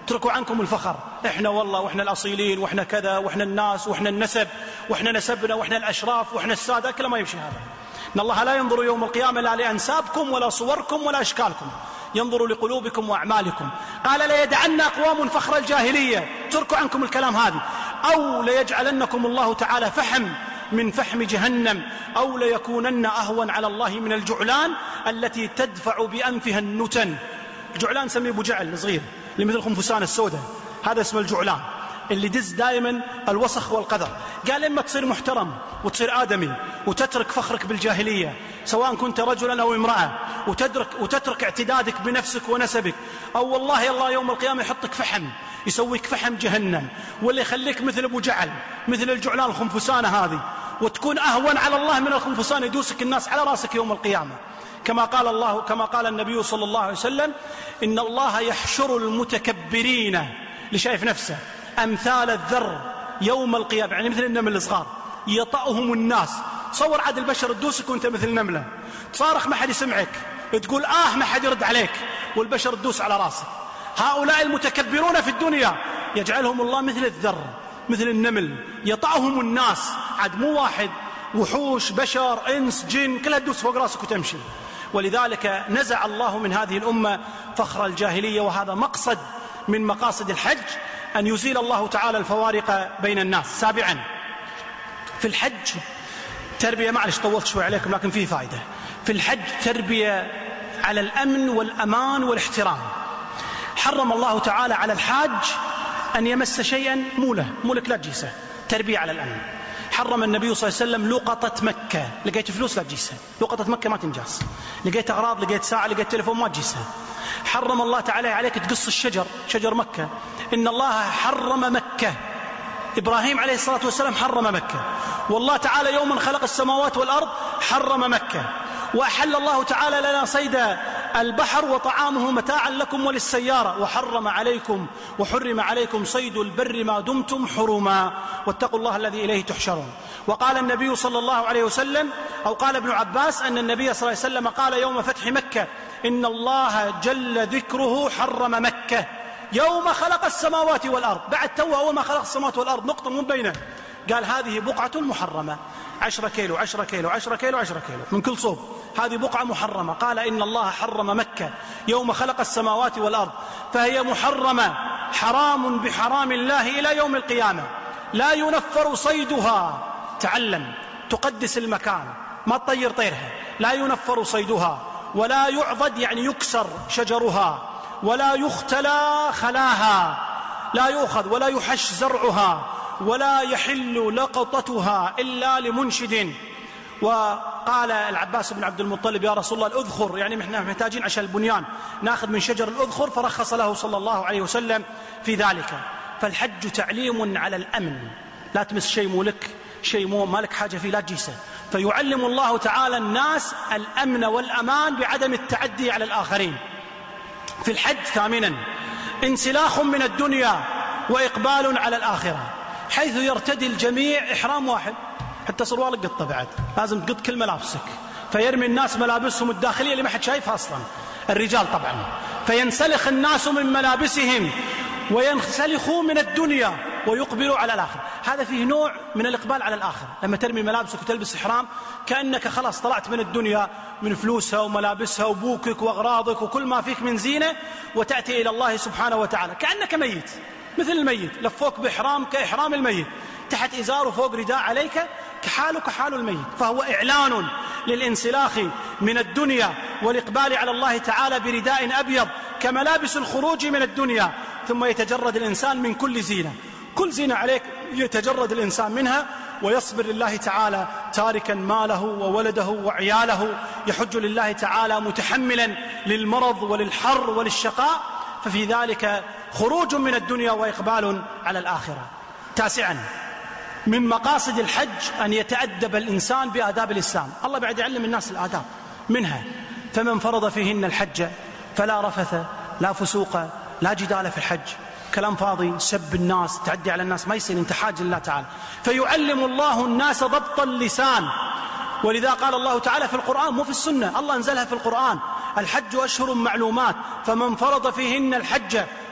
اتركوا عنكم الفخر، احنا والله واحنا الاصيلين واحنا كذا واحنا الناس واحنا النسب واحنا نسبنا واحنا الاشراف واحنا الساده، كله ما يمشي هذا. ان الله لا ينظر يوم القيامه لا لانسابكم ولا صوركم ولا اشكالكم، ينظر لقلوبكم واعمالكم. قال ليدعن اقوام فخر الجاهليه، اتركوا عنكم الكلام هذا، او ليجعلنكم الله تعالى فحم من فحم جهنم، أو ليكونن أهون على الله من الجعلان التي تدفع بأنفها النتن. الجعلان سميه أبو جعل صغير اللي مثل خنفسان السوداء، هذا اسمه الجعلان اللي دز دائما الوسخ والقذر. قال إما تصير محترم وتصير آدمي وتترك فخرك بالجاهلية سواء كنت رجلا أو امرأة، وتترك, وتترك اعتدادك بنفسك ونسبك، أو والله الله يوم القيامة يحطك فحم، يسويك فحم جهنم، واللي يخليك مثل أبو جعل مثل الجعلان الخنفسانة هذه، وتكون أهون على الله من الخنفسان، يدوسك الناس على راسك يوم القيامة. كما قال الله كما قال النبي صلى الله عليه وسلم: إن الله يحشر المتكبرين، اللي شايف نفسه، أمثال الذر يوم القيامة، يعني مثل النمل الصغار، يطأهم الناس. تصور عاد البشر تدوسك وانت مثل نملة، تصارخ ما حد يسمعك، تقول آه ما حد يرد عليك، والبشر تدوس على راسك. هؤلاء المتكبرون في الدنيا يجعلهم الله مثل الذر مثل النمل، يطأهم الناس، عاد مو واحد، وحوش بشر انس جن كلها تدوس فوق راسك وتمشي. ولذلك نزع الله من هذه الأمة فخر الجاهلية، وهذا مقصد من مقاصد الحج، أن يزيل الله تعالى الفوارق بين الناس. سابعا في الحج تربية، معلش طولت شوي عليكم لكن فيه فائدة. في الحج تربية على الأمن والأمان والاحترام. حرم الله تعالى على الحاج أن يمس شيئا موله، مولك لا تجيسه، تربية على الأمن. حرم النبي صلى الله عليه وسلم لقطة مكة، لقيت فلوس لا تجيسها، لقطة مكة ما تنجاس، لقيت أغراض، لقيت ساعة، لقيت تلفون ما تجيسها. حرم الله تعالى عليك تقص الشجر، شجر مكة، إن الله حرم مكة. إبراهيم عليه الصلاة والسلام حرم مكة، والله تعالى يوما خلق السماوات والأرض حرم مكة. وأحل الله تعالى لنا صيد البحر وطعامه متاعا لكم وللسيارة، وحرم عليكم وحرم عليكم صيد البر ما دمتم حرما، واتقوا الله الذي إليه تحشرون. وقال النبي صلى الله عليه وسلم، أو قال ابن عباس أن النبي صلى الله عليه وسلم قال يوم فتح مكة: إن الله جل ذكره حرم مكة يوم خلق السماوات والأرض. بعد تو أول ما خلق السماوات والأرض نقطة من بينه، قال هذه بقعة محرمة، عشرة كيلو عشرة كيلو عشرة كيلو عشرة كيلو من كل صوب، هذه بقعة محرمة. قال إن الله حرم مكة يوم خلق السماوات والأرض، فهي محرمة، حرام بحرام الله إلى يوم القيامة، لا ينفر صيدها. تعلم تقدس المكان، ما تطير طيرها، لا ينفر صيدها، ولا يعضد يعني يكسر شجرها، ولا يختلى خلاها، لا يؤخذ ولا يحش زرعها، ولا يحل لقطتها إلا لمنشد. وقال العباس بن عبد المطلب: يا رسول الله الأذخر، يعني احنا محتاجين عشان البنيان ناخذ من شجر الأذخر، فرخص له صلى الله عليه وسلم في ذلك. فالحج تعليم على الأمن، لا تمس شيء مو لك، شيء مو مالك حاجة فيه لا تجيسه. فيعلم الله تعالى الناس الأمن والأمان بعدم التعدي على الآخرين. في الحج ثامنا انسلاخ من الدنيا وإقبال على الآخرة، حيث يرتدي الجميع إحرام واحد، حتى سروالك قطة بعد لازم تقط كل ملابسك، فيرمي الناس ملابسهم الداخلية اللي ما حد شايفها أصلا، الرجال طبعا، فينسلخ الناس من ملابسهم وينسلخوا من الدنيا ويقبلوا على الآخر. هذا فيه نوع من الإقبال على الآخر، لما ترمي ملابسك وتلبس إحرام كأنك خلاص طلعت من الدنيا، من فلوسها وملابسها وبوكك وأغراضك وكل ما فيك من زينة، وتأتي إلى الله سبحانه وتعالى كأنك ميت، مثل الميت، لفوك بإحرام كإحرام الميت، تحت إزار وفوق رداء عليك، كحالك حال الميت. فهو إعلان للانسلاخ من الدنيا والإقبال على الله تعالى برداء أبيض كملابس الخروج من الدنيا، ثم يتجرد الإنسان من كل زينة، كل زينة عليك يتجرد الإنسان منها ويصبر لله تعالى، تاركا ماله وولده وعياله، يحج لله تعالى متحملا للمرض وللحر وللشقاء، ففي ذلك خروج من الدنيا وإقبال على الآخرة. تاسعا من مقاصد الحج أن يتأدب الإنسان بآداب الإسلام. الله بعد يعلم الناس الآداب منها: فمن فرض فيهن الحج فلا رفث لا فسوق لا جدال في الحج. كلام فاضي، سب الناس، تعدي على الناس، ما يصير، انت حاج لله تعالى. فيعلم الله الناس ضبط اللسان، ولذا قال الله تعالى في القرآن، مو في السنة، الله انزلها في القرآن: الحج أشهر معلومات، فمن فرض فيهن الحج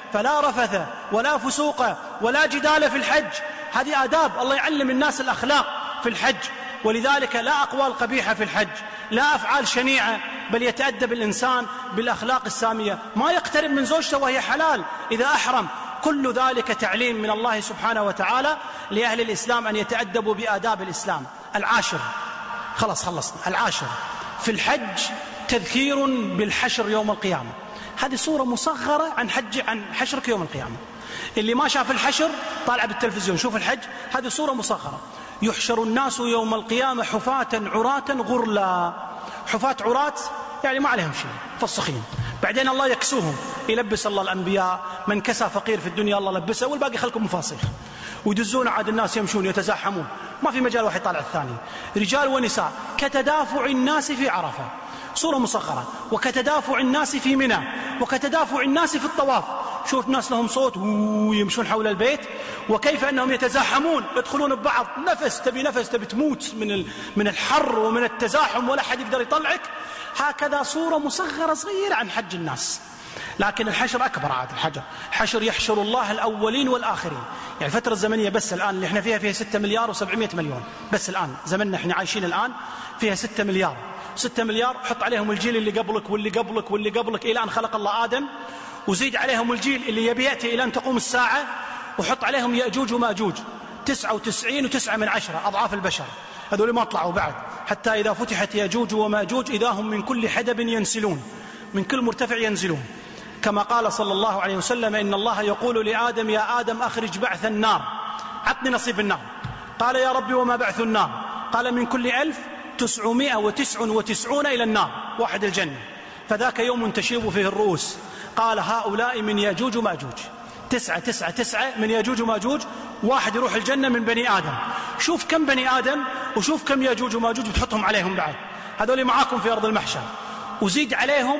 فلا رفث ولا فسوق ولا جدال في الحج. هذه آداب، الله يعلم الناس الأخلاق في الحج. ولذلك لا أقوال قبيحة في الحج، لا أفعال شنيعة، بل يتأدب الإنسان بالأخلاق السامية. ما يقترب من زوجته وهي حلال إذا أحرم. كل ذلك تعليم من الله سبحانه وتعالى لأهل الإسلام أن يتأدبوا بآداب الإسلام. العاشر، خلص خلصنا. العاشر في الحج تذكير بالحشر يوم القيامة. هذه صورة مصغرة عن حج عن حشرك يوم القيامة. اللي ما شاف الحشر طالع بالتلفزيون شوف الحج، هذه صورة مصغرة. يحشر الناس يوم القيامة حفاة عراة غرلا. حفاة عراة يعني ما عليهم شيء، فالصخين. بعدين الله يكسوهم، يلبس الله الأنبياء، من كسى فقير في الدنيا الله لبسه، والباقي خلقهم مفاصيخ. ويدزون عاد الناس يمشون يتزاحمون، ما في مجال واحد طالع الثاني. رجال ونساء كتدافع الناس في عرفة، صورة مصغرة. وكتدافع الناس في منى، وكتدافع الناس في الطواف. شوف ناس لهم صوت ويمشون حول البيت، وكيف أنهم يتزاحمون يدخلون ببعض. نفس تبي نفس تبي تموت من من الحر ومن التزاحم، ولا حد يقدر يطلعك. هكذا صورة مصغرة صغيرة عن حج الناس. لكن الحشر أكبر عاد. الحجر الحشر يحشر الله الأولين والآخرين. يعني الفترة الزمنية بس الآن اللي احنا فيها فيها ستة مليار وسبعمائة مليون. بس الآن زمننا احنا عايشين الآن فيها ستة مليار. ستة مليار حط عليهم الجيل اللي قبلك واللي قبلك واللي قبلك إلى أن خلق الله آدم، وزيد عليهم الجيل اللي يبي يأتي إلى أن تقوم الساعة، وحط عليهم يأجوج ومأجوج تسعة وتسعين وتسعة من عشرة أضعاف البشر. هذول ما طلعوا بعد، حتى إذا فتحت يأجوج ومأجوج إذا هم من كل حدب ينسلون، من كل مرتفع ينزلون. كما قال صلى الله عليه وسلم: إن الله يقول لآدم يا آدم أخرج بعث النار، عطني نصيب النار. قال: يا ربي وما بعث النار؟ قال: من كل ألف تسعمائة وتسعة وتسعون إلى النار، واحد الجنة. فذاك يوم تشيب فيه الرؤوس. قال: هؤلاء من يأجوج ومأجوج. تسعة تسعة تسعة من يأجوج ومأجوج، واحد يروح الجنة من بني آدم. شوف كم بني آدم وشوف كم يأجوج ومأجوج بتحطهم عليهم بعد. هذول معاكم في أرض المحشر، وزيد عليهم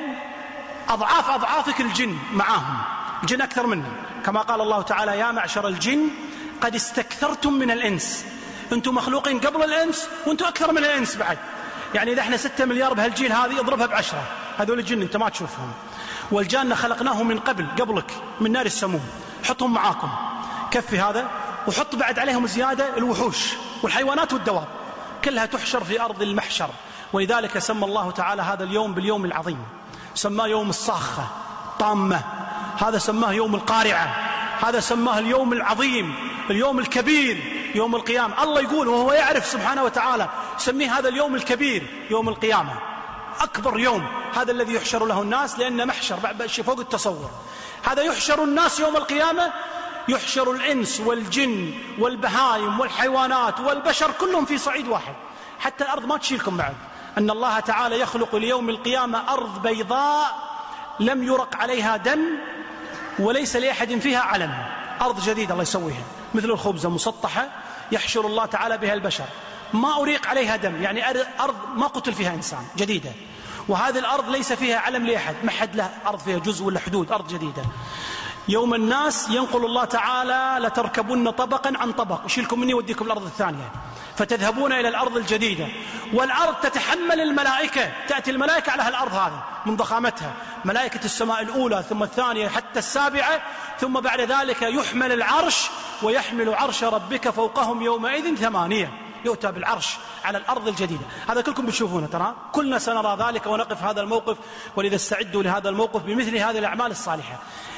أضعاف أضعافك الجن معاهم، الجن أكثر منا. كما قال الله تعالى: يا معشر الجن قد استكثرتم من الإنس. أنتم مخلوقين قبل الإنس وأنتم أكثر من الإنس بعد. يعني إذا احنا ستة مليار بهالجيل هذه اضربها بعشرة، هذول الجن أنت ما تشوفهم. والجان خلقناه من قبل قبلك من نار السموم، حطهم معاكم. كفي هذا وحط بعد عليهم زيادة الوحوش والحيوانات والدواب، كلها تحشر في أرض المحشر. ولذلك سمى الله تعالى هذا اليوم باليوم العظيم، سماه يوم الصاخة طامة، هذا سماه يوم القارعة، هذا سماه اليوم العظيم، اليوم الكبير، يوم القيامة. الله يقول وهو يعرف سبحانه وتعالى سميه هذا اليوم الكبير يوم القيامة، أكبر يوم. هذا الذي يحشر له الناس، لأن محشر بعد شيء فوق التصور. هذا يحشر الناس يوم القيامة، يحشر الإنس والجن والبهائم والحيوانات والبشر كلهم في صعيد واحد، حتى الأرض ما تشيلكم بعد. أن الله تعالى يخلق ليوم القيامة أرض بيضاء لم يرق عليها دم وليس لأحد فيها علم، أرض جديدة الله يسويها مثل الخبزة مسطحة يحشر الله تعالى بها البشر، ما أريق عليها دم، يعني أرض ما قتل فيها إنسان، جديدة. وهذه الأرض ليس فيها علم لأحد، ما حد له أرض فيها جزء ولا حدود، أرض جديدة. يوم الناس ينقل الله تعالى: لتركبن طبقا عن طبق، يشيلكم مني وديكم الأرض الثانية، فتذهبون إلى الأرض الجديدة. والأرض تتحمل الملائكة، تأتي الملائكة على الأرض هذه من ضخامتها، ملائكة السماء الأولى ثم الثانية حتى السابعة، ثم بعد ذلك يحمل العرش، ويحمل عرش ربك فوقهم يومئذ ثمانية، يؤتى بالعرش على الأرض الجديدة. هذا كلكم بتشوفونه، ترى كلنا سنرى ذلك ونقف هذا الموقف، ولذا استعدوا لهذا الموقف بمثل هذه الأعمال الصالحة.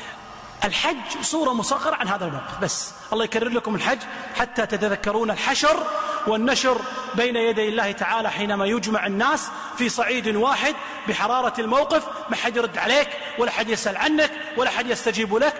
الحج صورة مصغرة عن هذا الموقف، بس الله يكرر لكم الحج حتى تتذكرون الحشر والنشر بين يدي الله تعالى حينما يجمع الناس في صعيد واحد بحرارة الموقف، ما حد يرد عليك ولا حد يسأل عنك ولا حد يستجيب لك.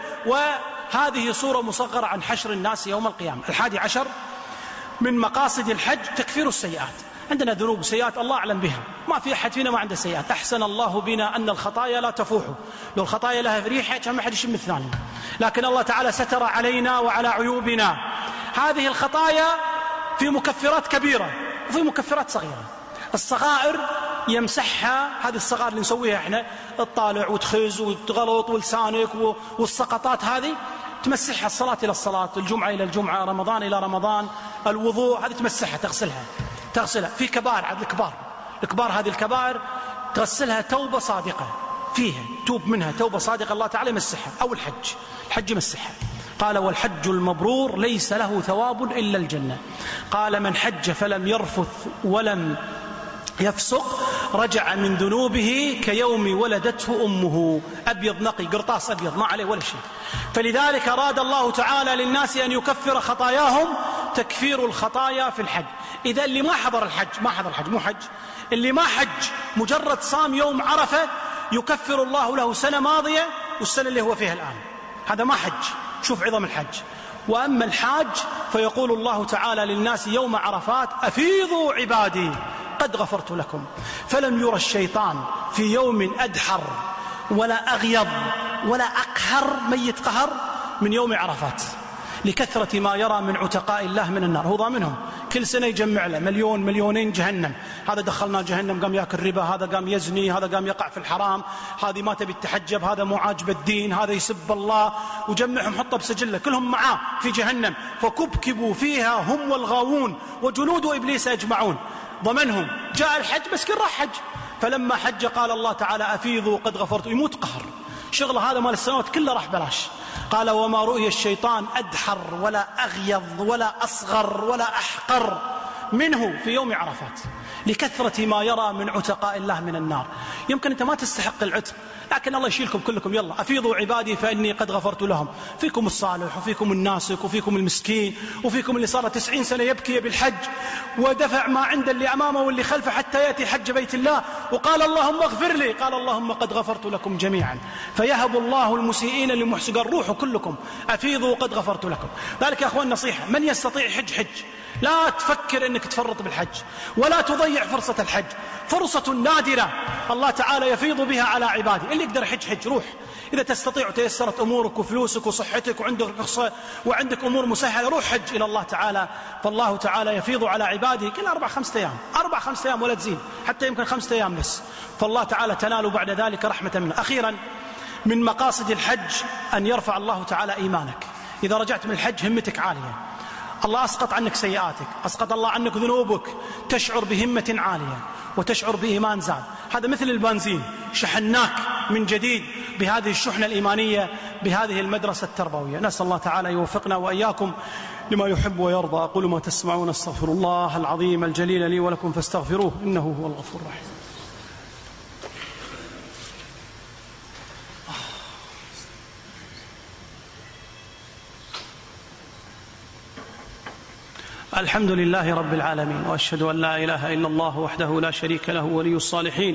وهذه صورة مصغرة عن حشر الناس يوم القيامة. الحادي عشر من مقاصد الحج تكفير السيئات. عندنا ذنوب وسيئات الله أعلم بها، ما في أحد فينا ما عنده سيئات. أحسن الله بنا أن الخطايا لا تفوح، لو الخطايا لها ريحة كان ما حد يشم الثاني، لكن الله تعالى ستر علينا وعلى عيوبنا. هذه الخطايا في مكفرات كبيرة وفي مكفرات صغيرة. الصغائر يمسحها، هذه الصغائر اللي نسويها احنا، الطالع وتخز وتغلط ولسانك والسقطات، هذه تمسحها. الصلاة إلى الصلاة، الجمعة إلى الجمعة، رمضان إلى رمضان، الوضوء، هذه تمسحها تغسلها تغسلها. في كبائر عاد الكبار الكبار هذه الكبائر تغسلها توبة صادقة، فيها توب منها توبة صادقة الله تعالى يمسحها، أو الحج، الحج يمسحها. قال والحج المبرور ليس له ثواب إلا الجنة. قال من حج فلم يرفث ولم يفسق رجع من ذنوبه كيوم ولدته أمه، أبيض نقي، قرطاس أبيض ما عليه ولا شيء. فلذلك أراد الله تعالى للناس أن يكفر خطاياهم تكفير الخطايا في الحج. إذا اللي ما حضر الحج ما حضر الحج مو حج، اللي ما حج مجرد صام يوم عرفة يكفر الله له سنة ماضية والسنة اللي هو فيها الآن، هذا ما حج. شوف عظم الحج. وأما الحاج فيقول الله تعالى للناس يوم عرفات أفيضوا عبادي قد غفرت لكم. فلم يرى الشيطان في يوم أدحر ولا أغيض ولا أقهر ميت قهر من يوم عرفات، لكثرة ما يرى من عتقاء الله من النار. هو ضامنهم كل سنة يجمع له مليون مليونين جهنم، هذا دخلنا جهنم قام ياكل ربا، هذا قام يزني، هذا قام يقع في الحرام، هذه ما تبي تتحجب، هذا مو عاجب الدين، هذا يسب الله، وجمعهم حطه بسجله كلهم معاه في جهنم. فكبكبوا فيها هم والغاوون وجنود إبليس أجمعون. ضمنهم جاء الحج بس كل راح حج. فلما حج قال الله تعالى أفيضوا قد غفرت، يموت قهر، شغله هذا مال السنوات كله راح بلاش. قال وما رؤي الشيطان أدحر ولا أغيض ولا أصغر ولا أحقر منه في يوم عرفات، لكثرة ما يرى من عتقاء الله من النار. يمكن أنت ما تستحق العتق، لكن الله يشيلكم كلكم. يلا أفيضوا عبادي فإني قد غفرت لهم. فيكم الصالح وفيكم الناسك وفيكم المسكين وفيكم اللي صار تسعين سنة يبكي بالحج ودفع ما عند اللي أمامه واللي خلفه حتى يأتي حج بيت الله، وقال اللهم اغفر لي، قال اللهم قد غفرت لكم جميعا. فيهب الله المسيئين للمحسنين. قال روحوا كلكم أفيضوا قد غفرت لكم. ذلك يا أخوان نصيحة، من يستطيع حج حج، لا تفكر أنك تفرط بالحج ولا تضيع فرصة الحج، فرصة نادرة الله تعالى يفيض بها على عباده. اللي يقدر حج حج، روح إذا تستطيع وتيسرت أمورك وفلوسك وصحتك وعندك رخصة وعندك أمور مسهلة، روح حج إلى الله تعالى. فالله تعالى يفيض على عباده كل أربع خمسة أيام، أربع خمسة أيام ولا تزين، حتى يمكن خمسة أيام بس، فالله تعالى تنال بعد ذلك رحمة منه. أخيرا من مقاصد الحج أن يرفع الله تعالى إيمانك. إذا رجعت من الحج همتك عالية، الله أسقط عنك سيئاتك، أسقط الله عنك ذنوبك، تشعر بهمة عالية وتشعر بإيمان زاد. هذا مثل البنزين، شحناك من جديد بهذه الشحنة الإيمانية بهذه المدرسة التربوية. نسأل الله تعالى يوفقنا وإياكم لما يحب ويرضى. أقول ما تسمعون، استغفر الله العظيم الجليل لي ولكم فاستغفروه إنه هو الغفور الرحيم. الحمد لله رب العالمين، وأشهد أن لا إله إلا الله وحده لا شريك له ولي الصالحين،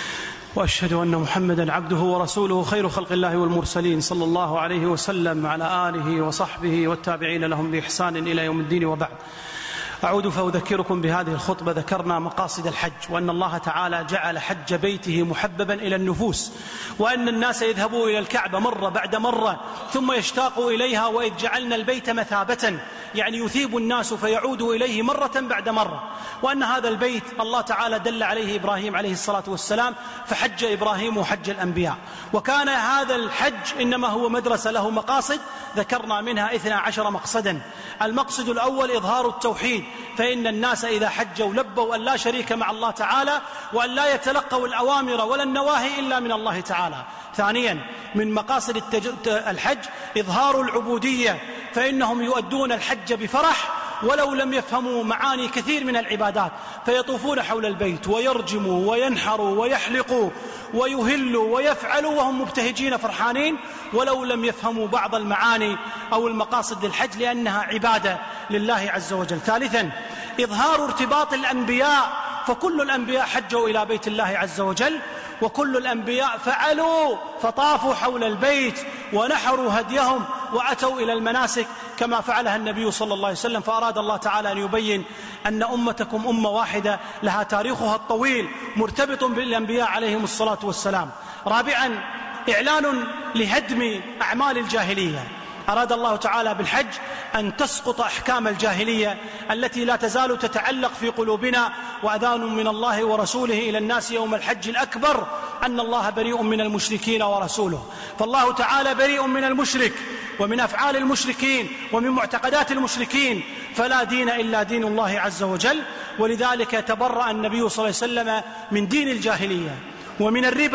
وأشهد أن محمدا عبده ورسوله خير خلق الله والمرسلين، صلى الله عليه وسلم على آله وصحبه والتابعين لهم بإحسان إلى يوم الدين. وبعد، أعود فأذكركم بهذه الخطبة. ذكرنا مقاصد الحج، وأن الله تعالى جعل حج بيته محببا إلى النفوس، وأن الناس يذهبوا إلى الكعبة مرة بعد مرة ثم يشتاقوا إليها. وإذ جعلنا البيت مثابة، يعني يثيب الناس فيعودوا إليه مرة بعد مرة. وأن هذا البيت الله تعالى دل عليه إبراهيم عليه الصلاة والسلام، فحج إبراهيم وحج الأنبياء. وكان هذا الحج إنما هو مدرسة له مقاصد، ذكرنا منها اثنا عشر مقصدا. المقصد الأول إظهار التوحيد، فإن الناس إذا حجوا لبوا أن لا شريك مع الله تعالى، وأن لا يتلقوا الأوامر ولا النواهي إلا من الله تعالى. ثانيا من مقاصد التج... الحج إظهار العبودية، فإنهم يؤدون الحج بفرح ولو لم يفهموا معاني كثير من العبادات، فيطوفون حول البيت ويرجموا وينحروا ويحلقوا ويهلوا ويفعلوا وهم مبتهجين فرحانين، ولو لم يفهموا بعض المعاني أو المقاصد للحج، لأنها عبادة لله عز وجل. ثالثا إظهار ارتباط الأنبياء، فكل الأنبياء حجوا إلى بيت الله عز وجل، وكل الأنبياء فعلوا فطافوا حول البيت ونحروا هديهم وأتوا إلى المناسك كما فعلها النبي صلى الله عليه وسلم. فأراد الله تعالى أن يبين أن أمتكم أمة واحدة لها تاريخها الطويل مرتبط بالأنبياء عليهم الصلاة والسلام. رابعا إعلان لهدم أعمال الجاهلية. أراد الله تعالى بالحج أن تسقط أحكام الجاهلية التي لا تزال تتعلق في قلوبنا. وأذان من الله ورسوله إلى الناس يوم الحج الأكبر أن الله بريء من المشركين ورسوله. فالله تعالى بريء من المشرك ومن أفعال المشركين ومن معتقدات المشركين، فلا دين إلا دين الله عز وجل. ولذلك تبرأ النبي صلى الله عليه وسلم من دين الجاهلية ومن الربا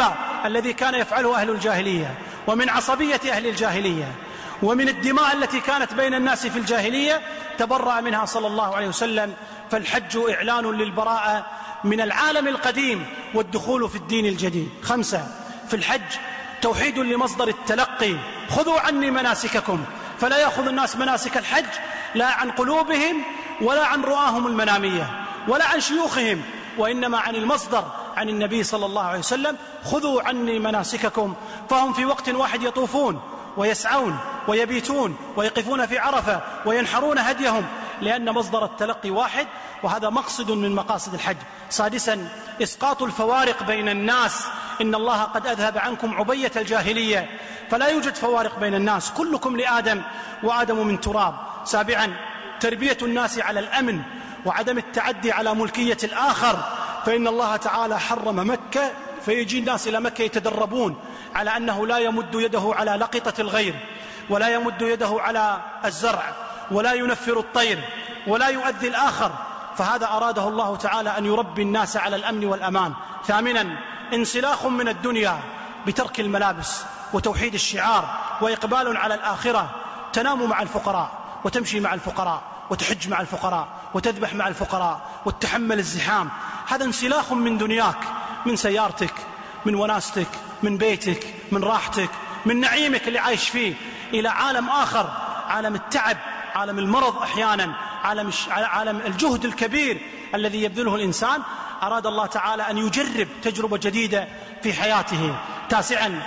الذي كان يفعله أهل الجاهلية، ومن عصبية أهل الجاهلية، ومن الدماء التي كانت بين الناس في الجاهلية تبرأ منها صلى الله عليه وسلم. فالحج إعلان للبراءة من العالم القديم والدخول في الدين الجديد. خمسة، في الحج توحيد لمصدر التلقي. خذوا عني مناسككم، فلا يأخذ الناس مناسك الحج لا عن قلوبهم ولا عن رؤاهم المنامية ولا عن شيوخهم، وإنما عن المصدر، عن النبي صلى الله عليه وسلم. خذوا عني مناسككم. فهم في وقت واحد يطوفون ويسعون ويبيتون ويقفون في عرفة وينحرون هديهم، لأن مصدر التلقي واحد، وهذا مقصد من مقاصد الحج. سادسا، إسقاط الفوارق بين الناس. إن الله قد أذهب عنكم عبية الجاهلية، فلا يوجد فوارق بين الناس، كلكم لآدم وآدم من تراب. سابعا، تربية الناس على الأمن وعدم التعدي على ملكية الآخر، فإن الله تعالى حرم مكة، فيجي الناس إلى مكة يتدربون على أنه لا يمد يده على لقطة الغير، ولا يمد يده على الزرع، ولا ينفر الطير، ولا يؤذي الآخر، فهذا أراده الله تعالى أن يربي الناس على الأمن والأمان. ثامنا، انسلاخ من الدنيا بترك الملابس وتوحيد الشعار وإقبال على الآخرة. تنام مع الفقراء وتمشي مع الفقراء وتحج مع الفقراء وتذبح مع الفقراء وتتحمل الزحام. هذا انسلاخ من دنياك، من سيارتك، من وناستك، من بيتك، من راحتك، من نعيمك اللي عايش فيه، إلى عالم آخر، عالم التعب، عالم المرض أحيانا، عالم, عالم الجهد الكبير الذي يبذله الإنسان. أراد الله تعالى أن يجرب تجربة جديدة في حياته. تاسعا،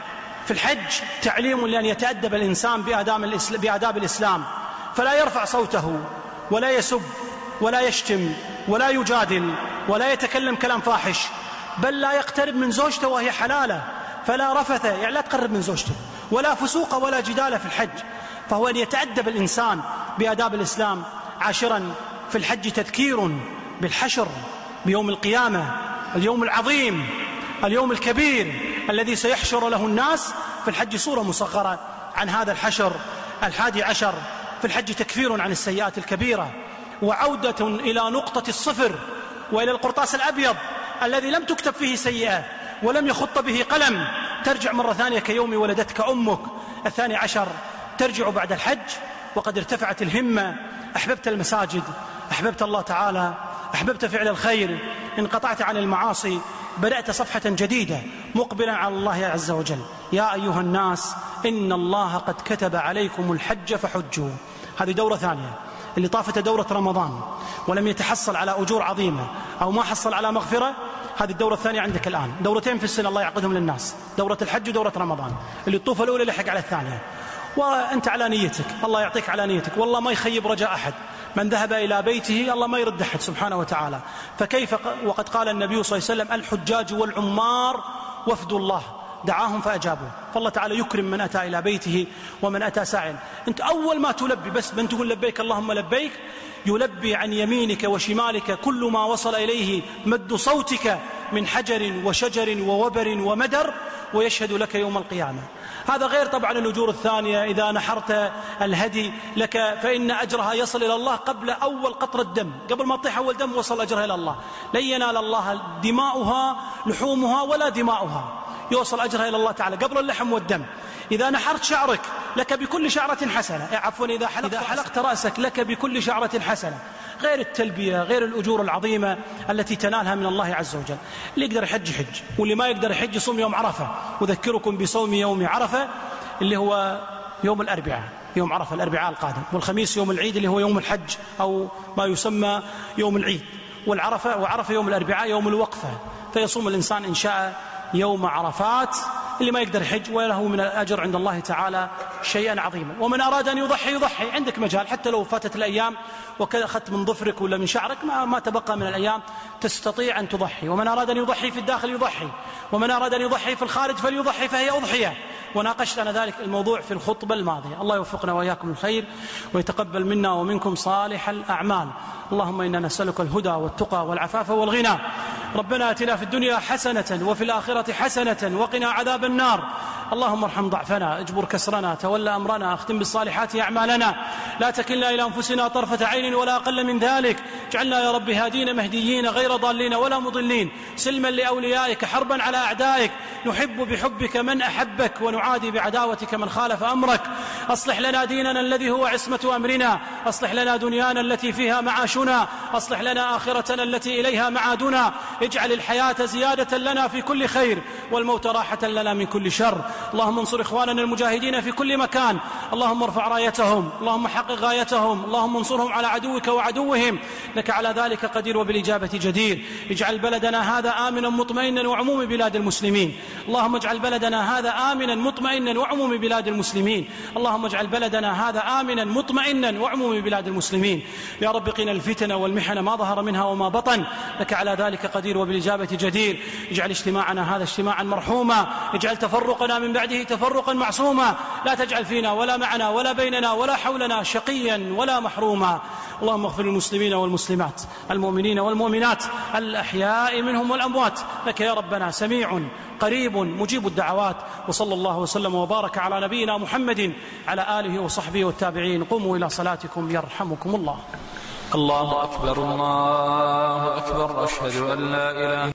في الحج تعليم لأن يتأدب الإنسان بآداب الإسلام، فلا يرفع صوته ولا يسب ولا يشتم ولا يجادل ولا يتكلم كلام فاحش، بل لا يقترب من زوجته وهي حلالة، فلا رفث، يعني لا تقرب من زوجته، ولا فسوق ولا جدال في الحج، فهو أن يتأدب الإنسان بآداب الإسلام. عاشرا، في الحج تذكير بالحشر، بيوم القيامة، اليوم العظيم، اليوم الكبير الذي سيحشر له الناس. في الحج صورة مصغرة عن هذا الحشر. الحادي عشر، في الحج تكفير عن السيئات الكبيرة، وعودة إلى نقطة الصفر وإلى القرطاس الأبيض الذي لم تكتب فيه سيئة ولم يخط به قلم، ترجع مرة ثانية كيوم ولدتك أمك. الثاني عشر، ترجع بعد الحج وقد ارتفعت الهمة، أحببت المساجد، أحببت الله تعالى، أحببت فعل الخير، انقطعت عن المعاصي، بدأت صفحة جديدة مقبلا على الله عز وجل. يا أيها الناس إن الله قد كتب عليكم الحج فحجوا. هذه دورة ثانية. اللي طافت دورة رمضان ولم يتحصل على أجور عظيمة أو ما حصل على مغفرة، هذه الدورة الثانية عندك الآن، دورتين في السنة الله يعقدهم للناس، دورة الحج ودورة رمضان. اللي الطوفة الأولى لحق على الثانية، وأنت على نيتك، الله يعطيك على نيتك، والله ما يخيب رجاء أحد. من ذهب إلى بيته الله ما يرد أحد سبحانه وتعالى. فكيف وقد قال النبي صلى الله عليه وسلم: الحجاج والعمار وفد الله، دعاهم فأجابوا. فالله تعالى يكرم من أتى إلى بيته ومن أتى ساعيا. أنت أول ما تلبي، بس من تقول لبيك اللهم لبيك، يلبي عن يمينك وشمالك كل ما وصل إليه مد صوتك من حجر وشجر ووبر ومدر، ويشهد لك يوم القيامة. هذا غير طبعا الأجور الثانية، إذا نحرت الهدي لك فإن أجرها يصل إلى الله قبل أول قطرة دم، قبل ما تطيح أول دم وصل أجرها إلى الله. لن ينال الله دماؤها لحومها ولا دماؤها، يوصل أجرها إلى الله تعالى قبل اللحم والدم. إذا نحرت شعرك لك بكل شعرة حسنة، عفوا إذا حلقت, إذا حلقت رأسك لك بكل شعرة حسنة، غير التلبية، غير الأجور العظيمة التي تنالها من الله عز وجل. اللي يقدر يحج حج، واللي ما يقدر يحج يصوم يوم عرفة. أذكركم بصوم يوم عرفة اللي هو يوم الأربعاء، يوم عرفة الأربعاء القادم، والخميس يوم العيد اللي هو يوم الحج أو ما يسمى يوم العيد، والعرفة وعرفة يوم الأربعاء يوم الوقفة. فيصوم الإنسان إن شاء يوم عرفات، اللي ما يقدر يحج وله من الأجر عند الله تعالى شيئا عظيما. ومن أراد أن يضحي يضحي، عندك مجال، حتى لو فاتت الأيام وكذا أخذت من ظفرك ولا من شعرك ما, ما تبقى من الأيام تستطيع أن تضحي. ومن أراد أن يضحي في الداخل يضحي، ومن أراد أن يضحي في الخارج فليضحي، فهي أضحية. وناقشت أنا ذلك الموضوع في الخطبة الماضية. الله يوفقنا وإياكم الخير ويتقبل منا ومنكم صالح الأعمال. اللهم إنا نسألك الهدى والتقى والعفاف والغنى. ربنا آتنا في الدنيا حسنة وفي الآخرة حسنة وقنا عذاب النار. اللهم ارحم ضعفنا، اجبر كسرنا، تولى أمرنا، اختم بالصالحات أعمالنا، لا تكلنا إلى أنفسنا طرفة عين ولا أقل من ذلك. اجعلنا يا رب هادين مهديين غير ضالين ولا مضلين، سلما لأوليائك، حربا على أعدائك، نحب بحبك من أحبك ونعادي بعداوتك من خالف أمرك. أصلح لنا ديننا الذي هو عصمة أمرنا، أصلح لنا دنيانا التي فيها معاشنا، أصلح لنا آخرتنا التي إليها معادنا. اجعل الحياة زيادة لنا في كل خير والموت راحة لنا من كل شر. اللهم انصر إخواننا المجاهدين في كل مكان، اللهم ارفع رايتهم، اللهم حقق غايتهم، اللهم انصرهم على عدوك وعدوهم، لك على ذلك قدير وبالإجابة جدير. اجعل بلدنا هذا آمنا مطمئنا وعموم بلاد المسلمين، اللهم اجعل بلدنا هذا آمنا مطمئنا وعموم بلاد المسلمين، اللهم اجعل بلدنا هذا آمنا مطمئنا وعموم بلاد المسلمين. يا رب قنا الفتن والمحن ما ظهر منها وما بطن، لك على ذلك قدير وبالإجابة جدير. اجعل اجتماعنا هذا اجتماعا مرحوما، اجعل تفرقنا من بعده تفرقا معصوما، لا تجعل فينا ولا معنا ولا بيننا ولا حولنا شقيا ولا محروما. اللهم اغفر للمسلمين والمسلمات، المؤمنين والمؤمنات، الأحياء منهم والأموات، لك يا ربنا سميع قريب مجيب الدعوات. وصلى الله وسلم وبارك على نبينا محمد على آله وصحبه والتابعين. قوموا إلى صلاتكم يرحمكم الله. الله أكبر الله أكبر. أشهد أن لا إله